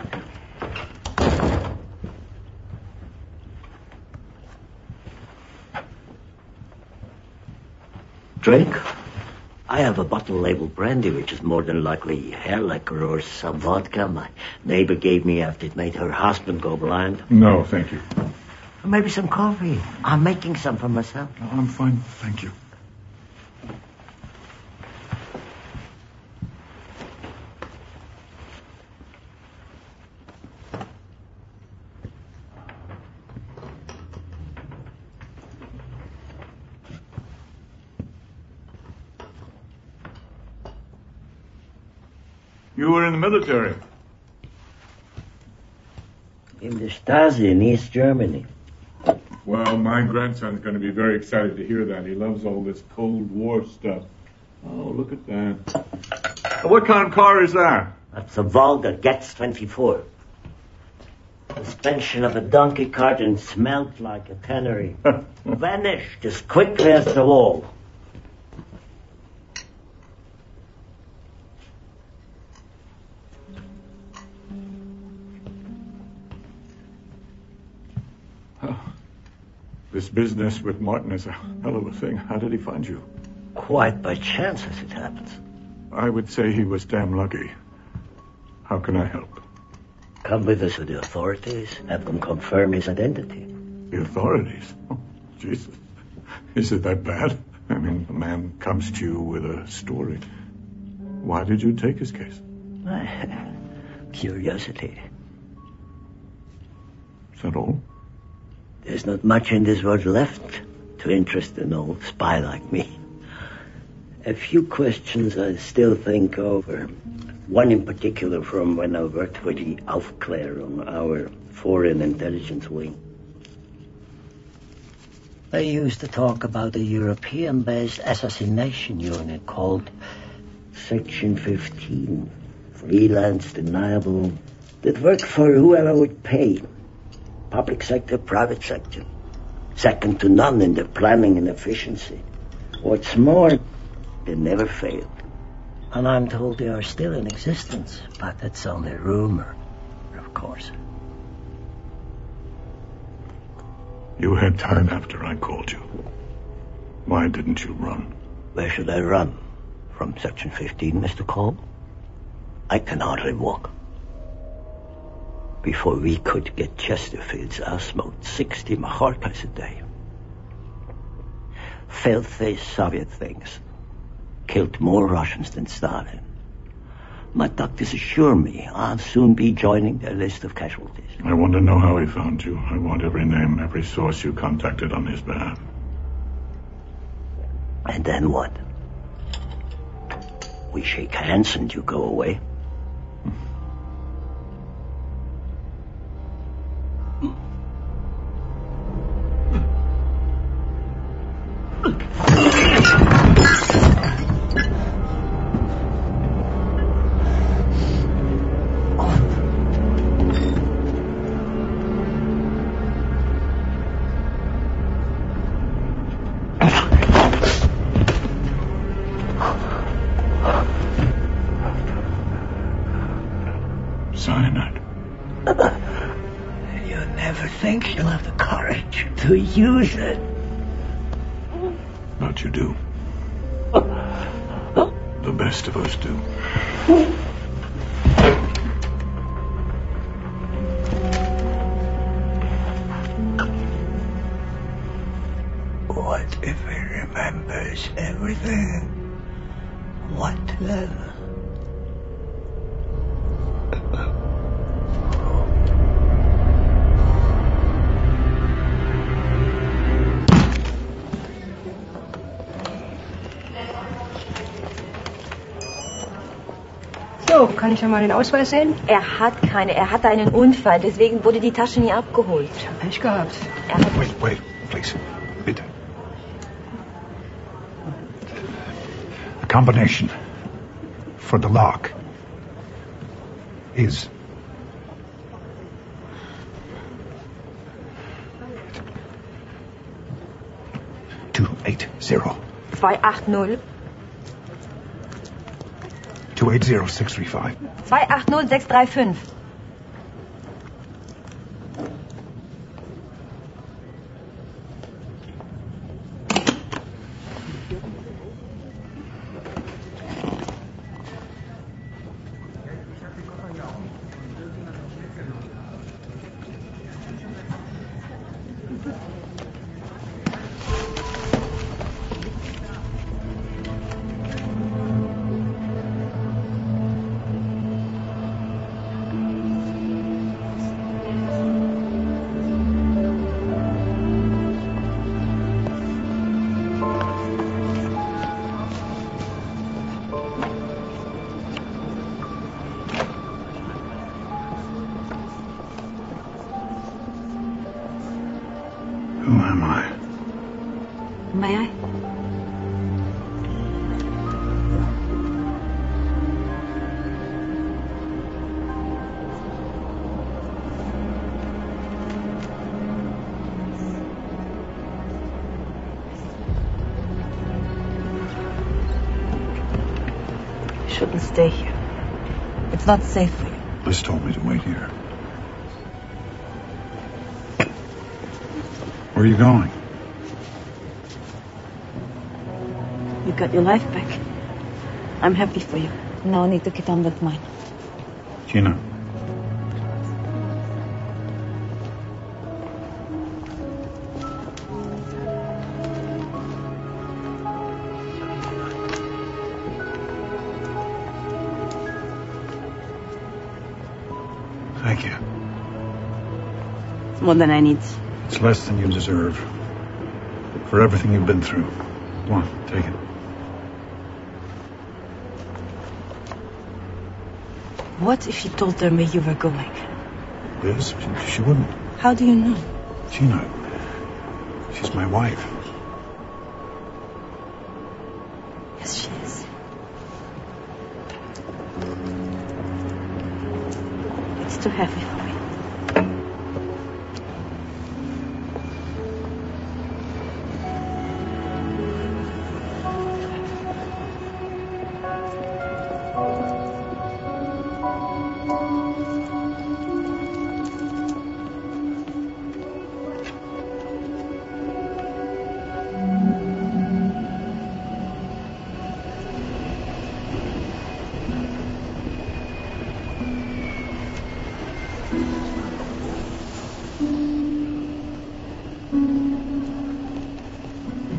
Drink? I have a bottle labeled brandy, which is more than likely hair liquor or some vodka my neighbor gave me after it made her husband go blind. No, thank you. Or maybe some coffee. I'm making some for myself. No, I'm fine, thank you. You were in the military. In the Stasi in East Germany. Well, my grandson's going to be very excited to hear that. He loves all this Cold War stuff. Oh, look at that. What kind of car is that? That's a Volga Getz twenty-four. Suspension of a donkey cart and smelled like a cannery. Vanished as quickly as the wall. This business with Martin is a hell of a thing. How did he find you? Quite by chance, as it happens. I would say he was damn lucky. How can I help? Come with us to the authorities. Have them confirm his identity. The authorities? Oh, Jesus. Is it that bad? I mean, a man comes to you with a story. Why did you take his case? Curiosity. Is that all? There's not much in this world left to interest an old spy like me. A few questions I still think over. One in particular from when I worked for the Aufklärung, our foreign intelligence wing. They used to talk about a European-based assassination unit called Section fifteen. Freelance, deniable. That worked for whoever would pay. Public sector, private sector. Second to none in their planning and efficiency. What's more, they never failed. And I'm told they are still in existence, but that's only rumor, of course. You had time after I called you. Why didn't you run? Where should I run? From Section fifteen, Mister Cole? I can hardly walk. Before we could get Chesterfields, I smoked sixty Majorcas a day. Filthy Soviet things. Killed more Russians than Stalin. My doctors assure me I'll soon be joining their list of casualties. I want to know how he found you. I want every name, every source you contacted on his behalf. And then what? We shake hands and you go away. Cyanide. You never think you'll have the courage to use it. But you do. The best of us do. What if he remembers everything? What then? So, kann ich ja mal den Ausweis sehen? Er hat keine. Er hatte einen Unfall, deswegen wurde die Tasche nie abgeholt. Ich hab Pech gehabt. Er hat Wait, wait, please. Bitte. The combination for the lock is two eight zero. zwei acht null. two eight zero six three five. zwei acht null sechs drei fünf. Who am I? May I? You shouldn't stay here. It's not safe for you. Liz told me to wait here. Where are you going? You got your life back. I'm happy for you. Now I need to get on with mine. Gina. Thank you. It's more than I need. It's less than you deserve. For everything you've been through. Go on, take it. What if you told them where you were going? Liz, she, she wouldn't. How do you know? Gina. She's my wife. Yes, she is. It's too heavy for me.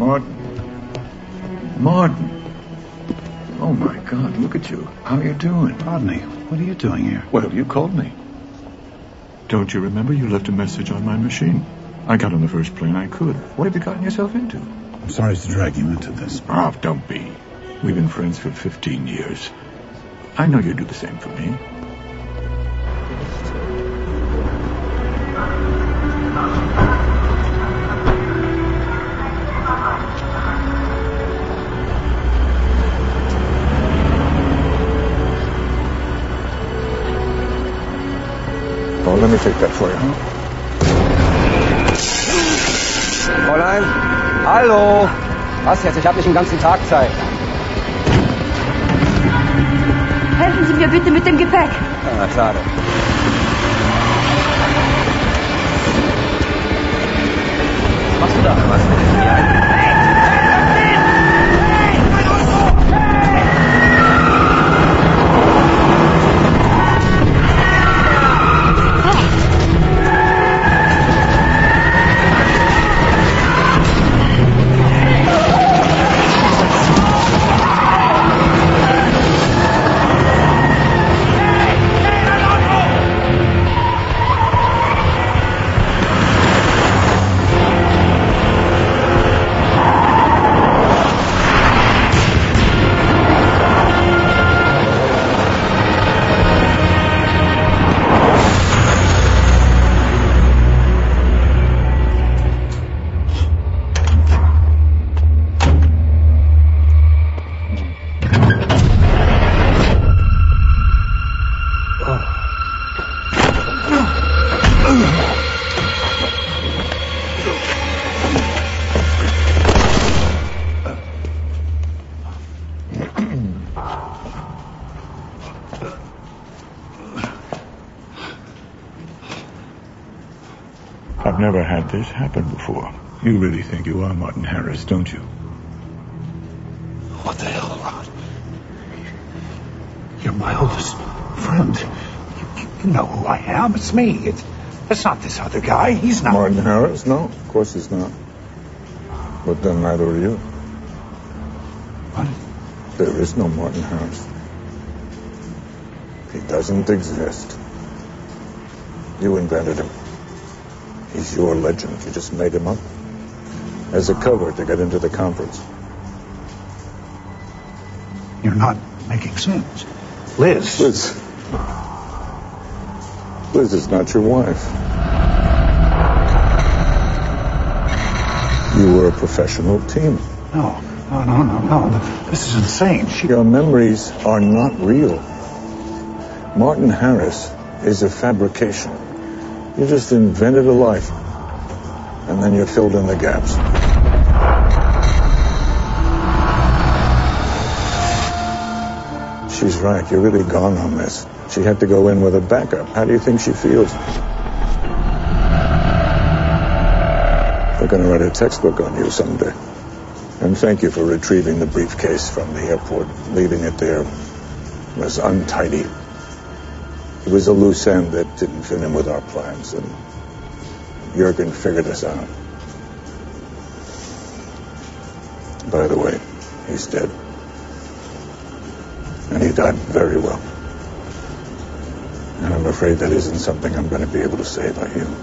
Martin. Martin. Oh, my God, look at you. How are you doing? Rodney, what are you doing here? Well, you called me. Don't you remember you left a message on my machine? I got on the first plane I could. What have you gotten yourself into? I'm sorry to drag you into this. Oh, don't be. We've been friends for fifteen years. I know you'd do the same for me. Oh, let me take that for you, huh? Fräulein? Hallo? Was jetzt? Ich habe nicht den ganzen Tag Zeit. Helfen Sie mir bitte mit dem Gepäck. Na klar. Was machst du da? Was ist denn hier? I've never had this happen before. You really think you are Martin Harris, don't you? What the hell, Rod? You're my oldest friend. You, you know who I am. It's me. It's, it's not this other guy. He's not... Martin Harris? No, of course he's not. But then neither are you. What? There is no Martin Harris. He doesn't exist. You invented him. He's your legend. You just made him up as a cover to get into the conference. You're not making sense. Liz. Liz. Liz is not your wife. You were a professional team. No, no, no, no, no. This is insane. She... Your memories are not real. Martin Harris is a fabrication. You just invented a life, and then you filled in the gaps. She's right. You're really gone on this. She had to go in with a backup. How do you think she feels? They're going to write a textbook on you someday. And thank you for retrieving the briefcase from the airport. Leaving it there was untidy. It was a loose end that didn't fit in with our plans, and Jurgen figured us out. By the way, he's dead. And he died very well. And I'm afraid that isn't something I'm going to be able to say about you.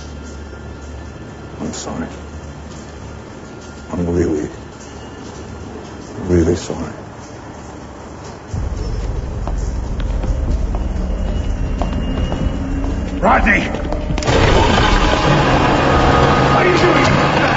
I'm sorry. I'm really, really sorry. Rodney! What are you doing?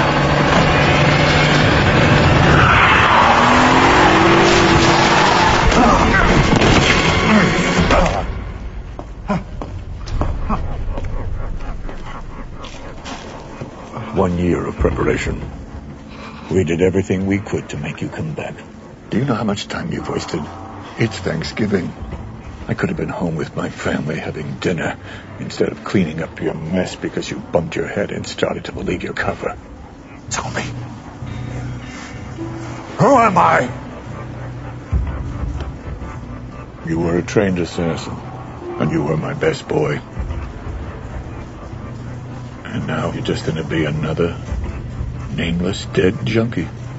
One year of preparation. We did everything we could to make you come back. Do you know how much time you've wasted? It's Thanksgiving. I could have been home with my family having dinner instead of cleaning up your mess because you bumped your head and started to believe your cover. Tell me. Who am I? You were a trained assassin, and you were my best boy. And now you're just going to be another nameless dead junkie.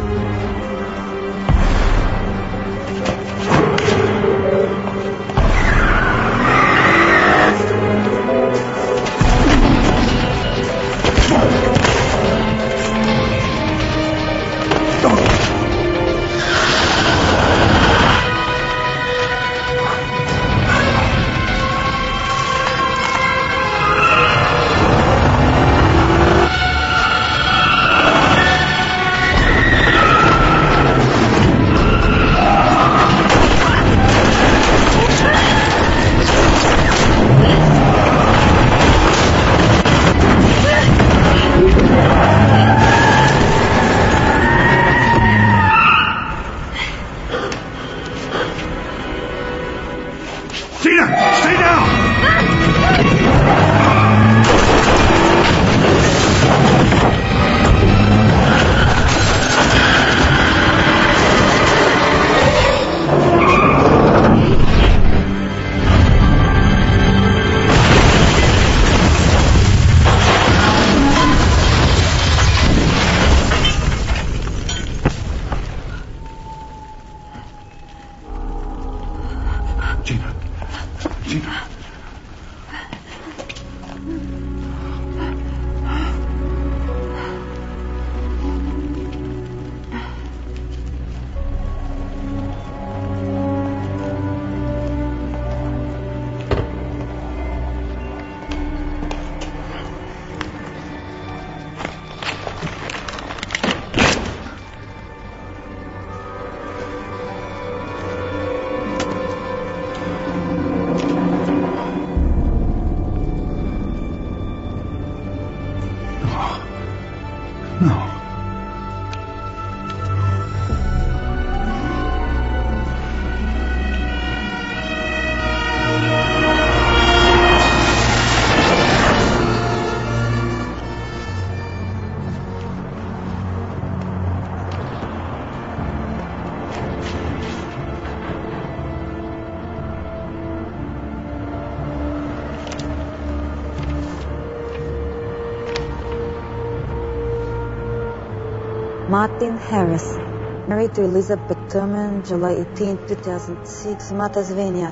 Martin Harris, married to Elizabeth Thurman, July eighteenth, two thousand six, Martha's Vineyard.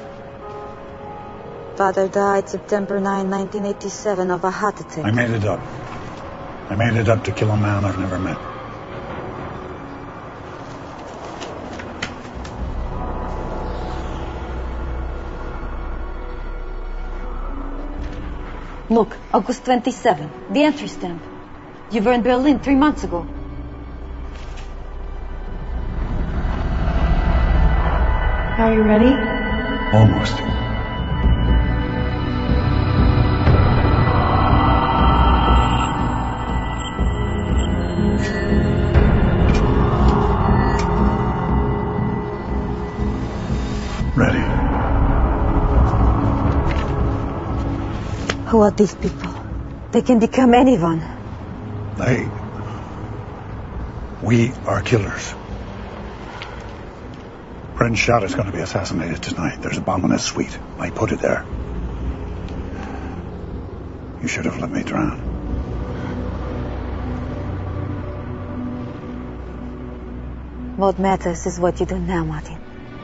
Father died September ninth, nineteen eighty-seven of a heart attack. I made it up. I made it up to kill a man I've never met. Look, August twenty-seventh, the entry stamp. You were in Berlin three months ago. Are you ready? Almost. Ready. Who are these people? They can become anyone. They... We are killers. Prince Shad is going to be assassinated tonight. There's a bomb in his suite. I put it there. You should have let me drown. What matters is what you do now, Martin.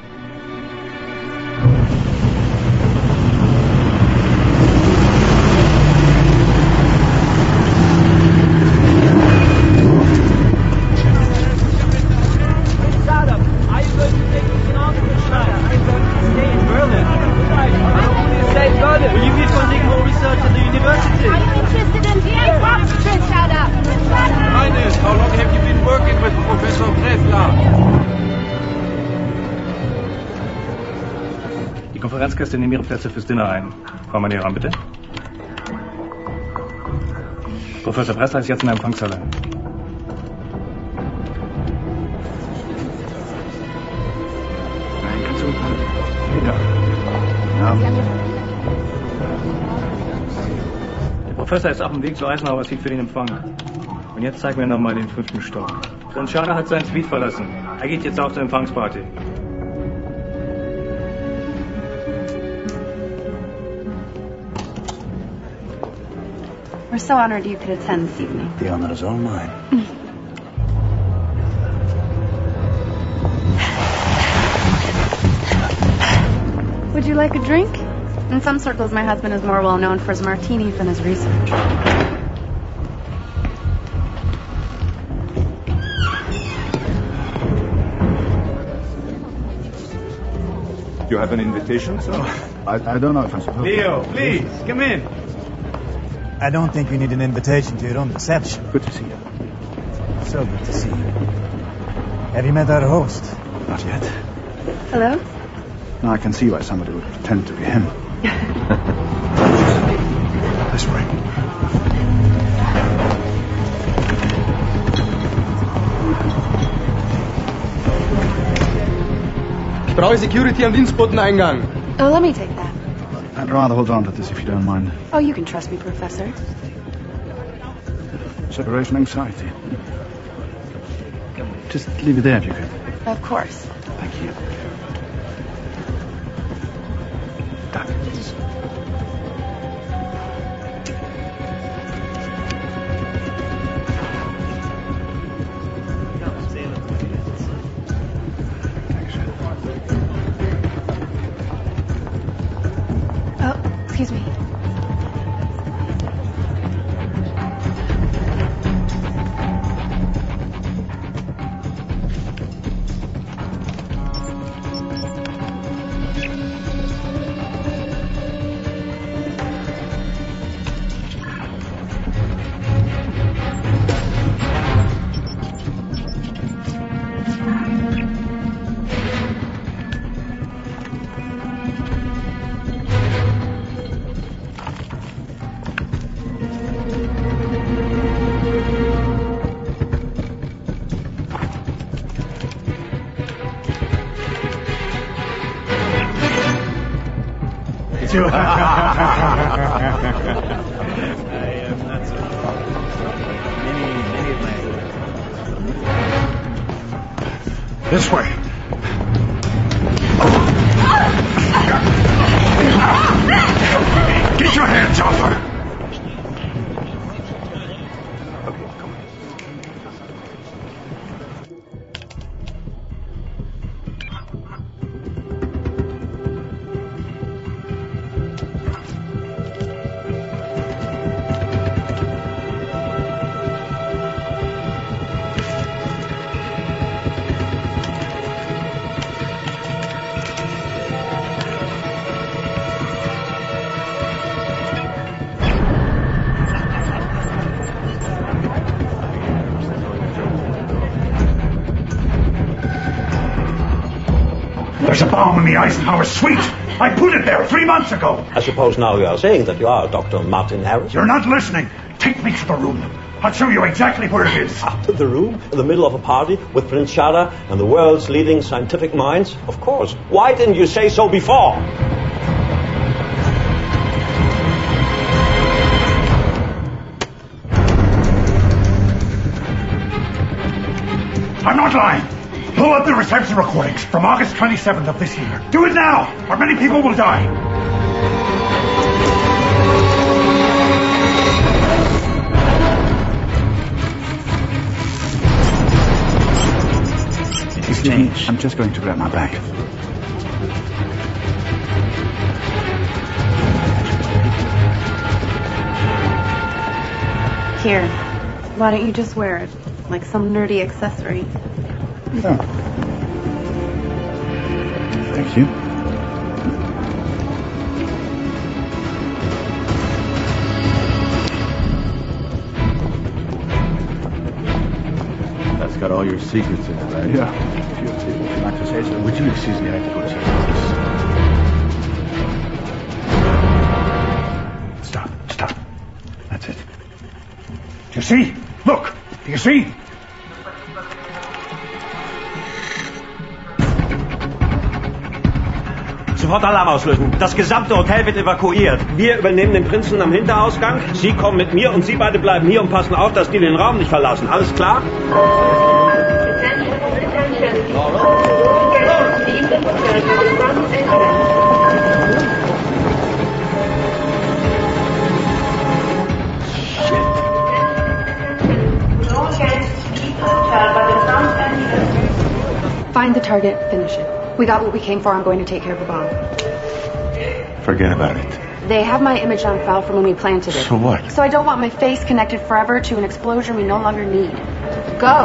Konferenzgäste nehmen ihre Plätze fürs Dinner ein. Frau Manieran, bitte. Professor Bressler ist jetzt in der Empfangshalle. Nein, kannst du... Ja. Ja. Der Professor ist auf dem Weg zu Eisenhower Suite für den Empfang. Und jetzt zeigen wir nochmal den fünften Stock. Prinz Schade hat seinen Suite verlassen. Er geht jetzt auch zur Empfangsparty. We're so honored you could attend this evening. The honor is all mine. Would you like a drink? In some circles, my husband is more well known for his martini than his research. You have an invitation, sir? I, I don't know if I'm supposed Leo, please, come in. I don't think you need an invitation to your own reception. Good to see you. So good to see you. Have you met our host? Not yet. Hello? Now I can see why somebody would pretend to be him. This way. Ich brauche Security am Dienstboteneingang. Oh, let me take that. I'd rather hold on to this if you don't mind. Oh, you can trust me, Professor. Separation anxiety. Just leave it there if you could. Of course. Thank you. Danke. Oh, excuse me. You. I am not so many, many lands. This way. Get your hands off her. There's a bomb in the Eisenhower suite. I put it there three months ago. I suppose now you are saying that you are Doctor Martin Harris? You're not listening. Take me to the room. I'll show you exactly where it is. Ah, to the room? In the middle of a party with Prince Shara and the world's leading scientific minds? Of course. Why didn't you say so before? I'm not lying. Pull up the reception recordings from August twenty-seventh of this year. Do it now, or many people will die. Excuse me, I'm just going to grab my bag. Here. Why don't you just wear it? Like some nerdy accessory. Oh. Thank you. That's got all your secrets in it, right? Yeah. If you, if you'd like to say so. Would you excuse me? I have to go to the office. Stop. Stop. That's it. Do you see? Look. Do you see? Sofort Alarm auslösen. Das gesamte Hotel wird evakuiert. Wir übernehmen den Prinzen am Hinterausgang. Sie kommen mit mir und Sie beide bleiben hier und passen auf, dass die den Raum nicht verlassen. Alles klar? Find the target, finish it. We got what we came for. I'm going to take care of the bomb. Forget about it. They have my image on file from when we planted it. So what? So I don't want my face connected forever to an explosion we no longer need. Go!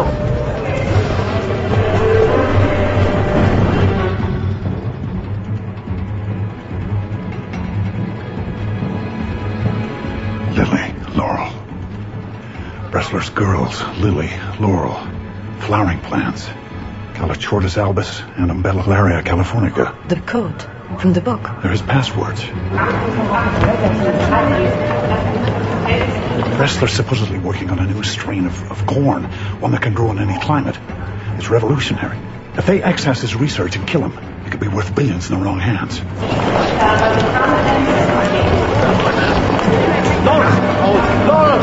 Lily, Laurel. Bressler's girls, Lily, Laurel. Flowering plants. Calachortus albus and Umbellularia californica. The code from the book. They're his passwords. Bressler's supposedly working on a new strain of, of corn, one that can grow in any climate. It's revolutionary. If they access his research and kill him, it could be worth billions in the wrong hands. Laura! Laura!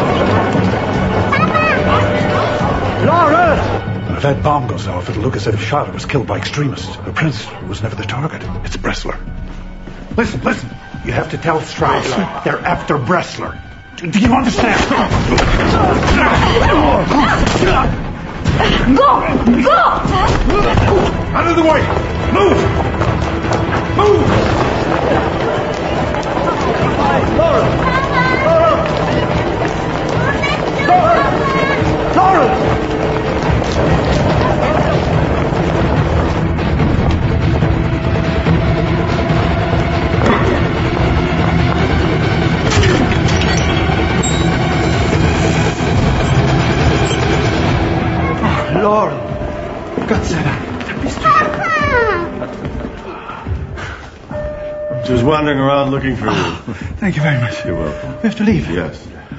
Laura! And if that bomb goes off, it'll look as if Shada was killed by extremists. The prince was never the target. It's Bressler. Listen, listen. You have to tell Strauss they're after Bressler. Do you understand? Go! Go! Out of the way! Move! Move! Laura! Laura! Laura! Laura! Laura! Gott sei Dank. Da bist du. Just wandering around looking for you. Thank you very much. You're welcome. We have to leave. Yes.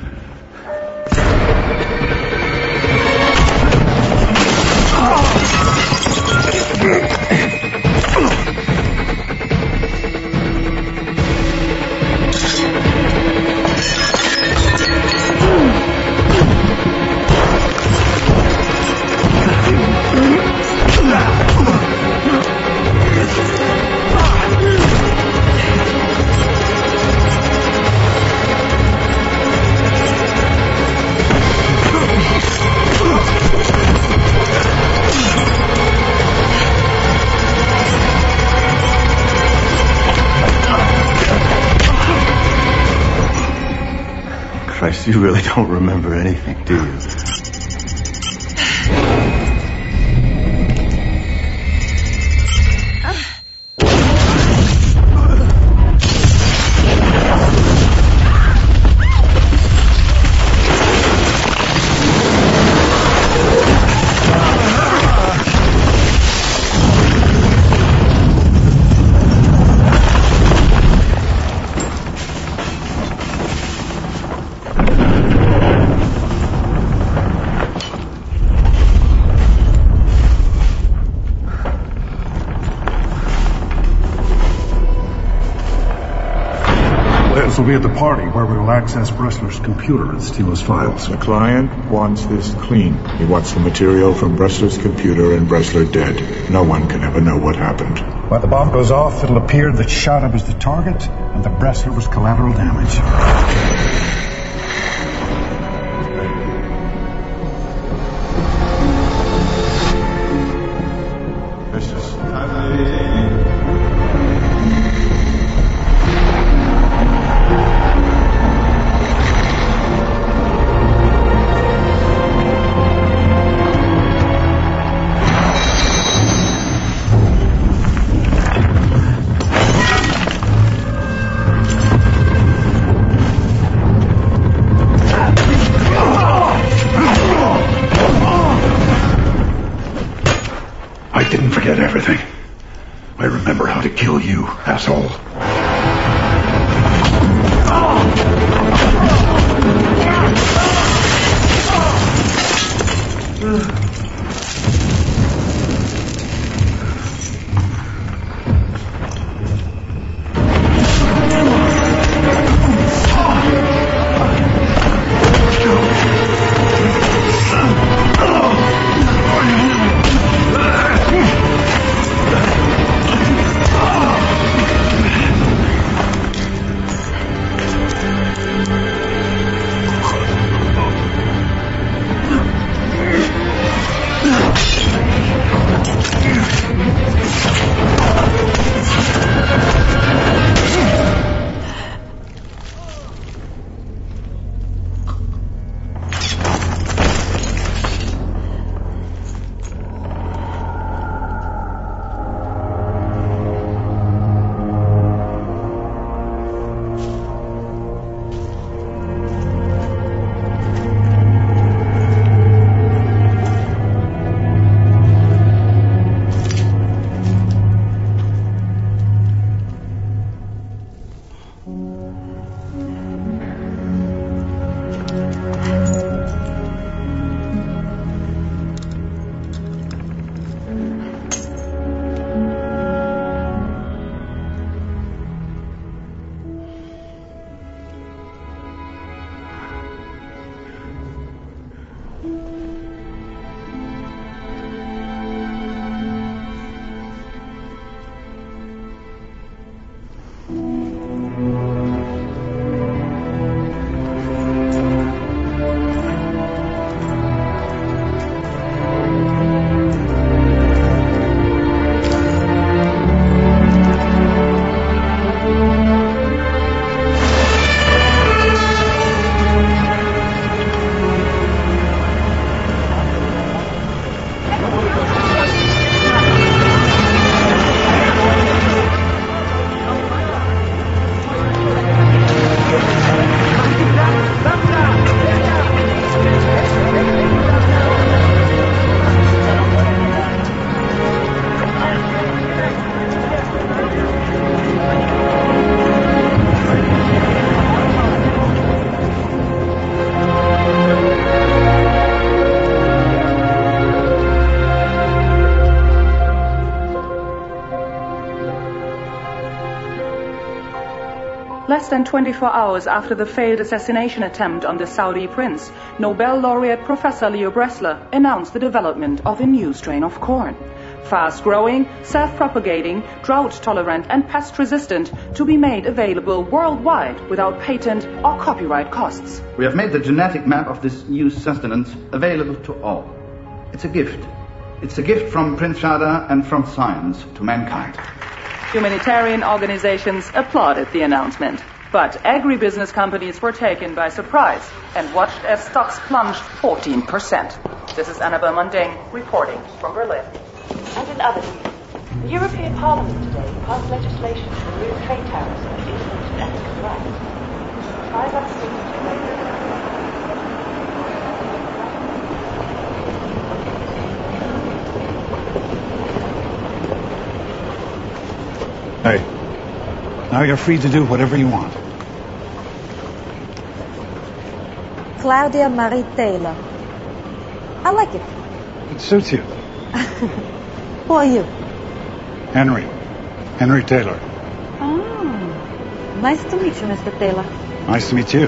Christ, you really don't remember anything, do you? This will be at the party where we will access Bressler's computer and steal his files. The client wants this clean. He wants the material from Bressler's computer and Bressler dead. No one can ever know what happened. When the bomb goes off, it'll appear that Shada was the target and that Bressler was collateral damage. Everything. I remember how to kill you, asshole. Less than twenty-four hours after the failed assassination attempt on the Saudi prince, Nobel laureate Professor Leo Bressler announced the development of a new strain of corn. Fast-growing, self-propagating, drought-tolerant and pest-resistant, to be made available worldwide without patent or copyright costs. We have made the genetic map of this new sustenance available to all. It's a gift. It's a gift from Prince Shada and from science to mankind. Humanitarian organizations applauded the announcement, but agribusiness companies were taken by surprise and watched as stocks plunged fourteen percent. This is Annabelle Mundane reporting from Berlin. And in other news, the European Parliament today passed legislation to remove trade tariffs on imported African rice. Five hundred Hey, now you're free to do whatever you want. Claudia Marie Taylor. I like it. It suits you. Who are you? Henry. Henry Taylor. Oh, nice to meet you, Mister Taylor. Nice to meet you.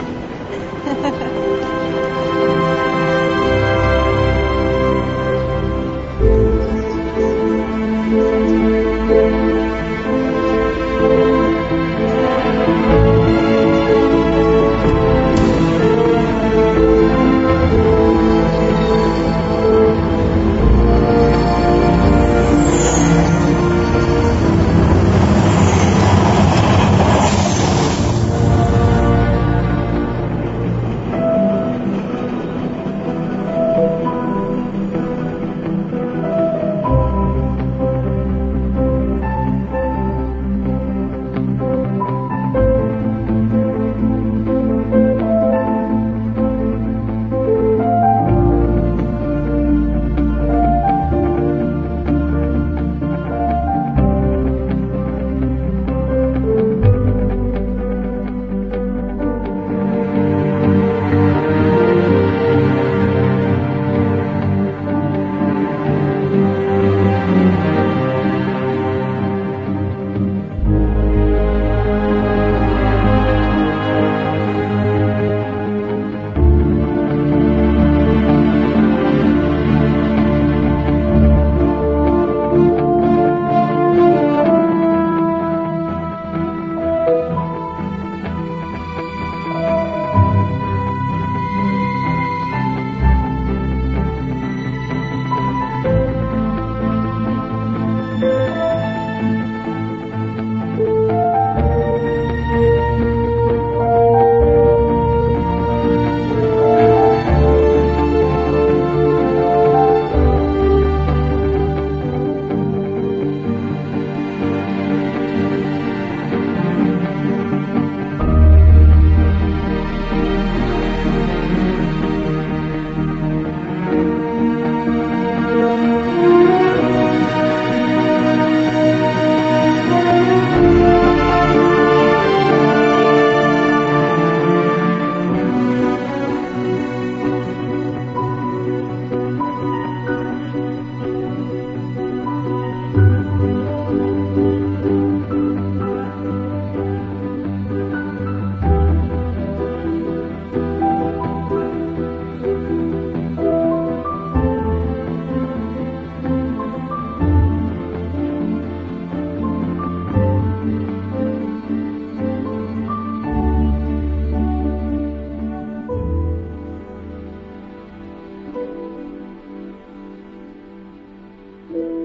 Thank you.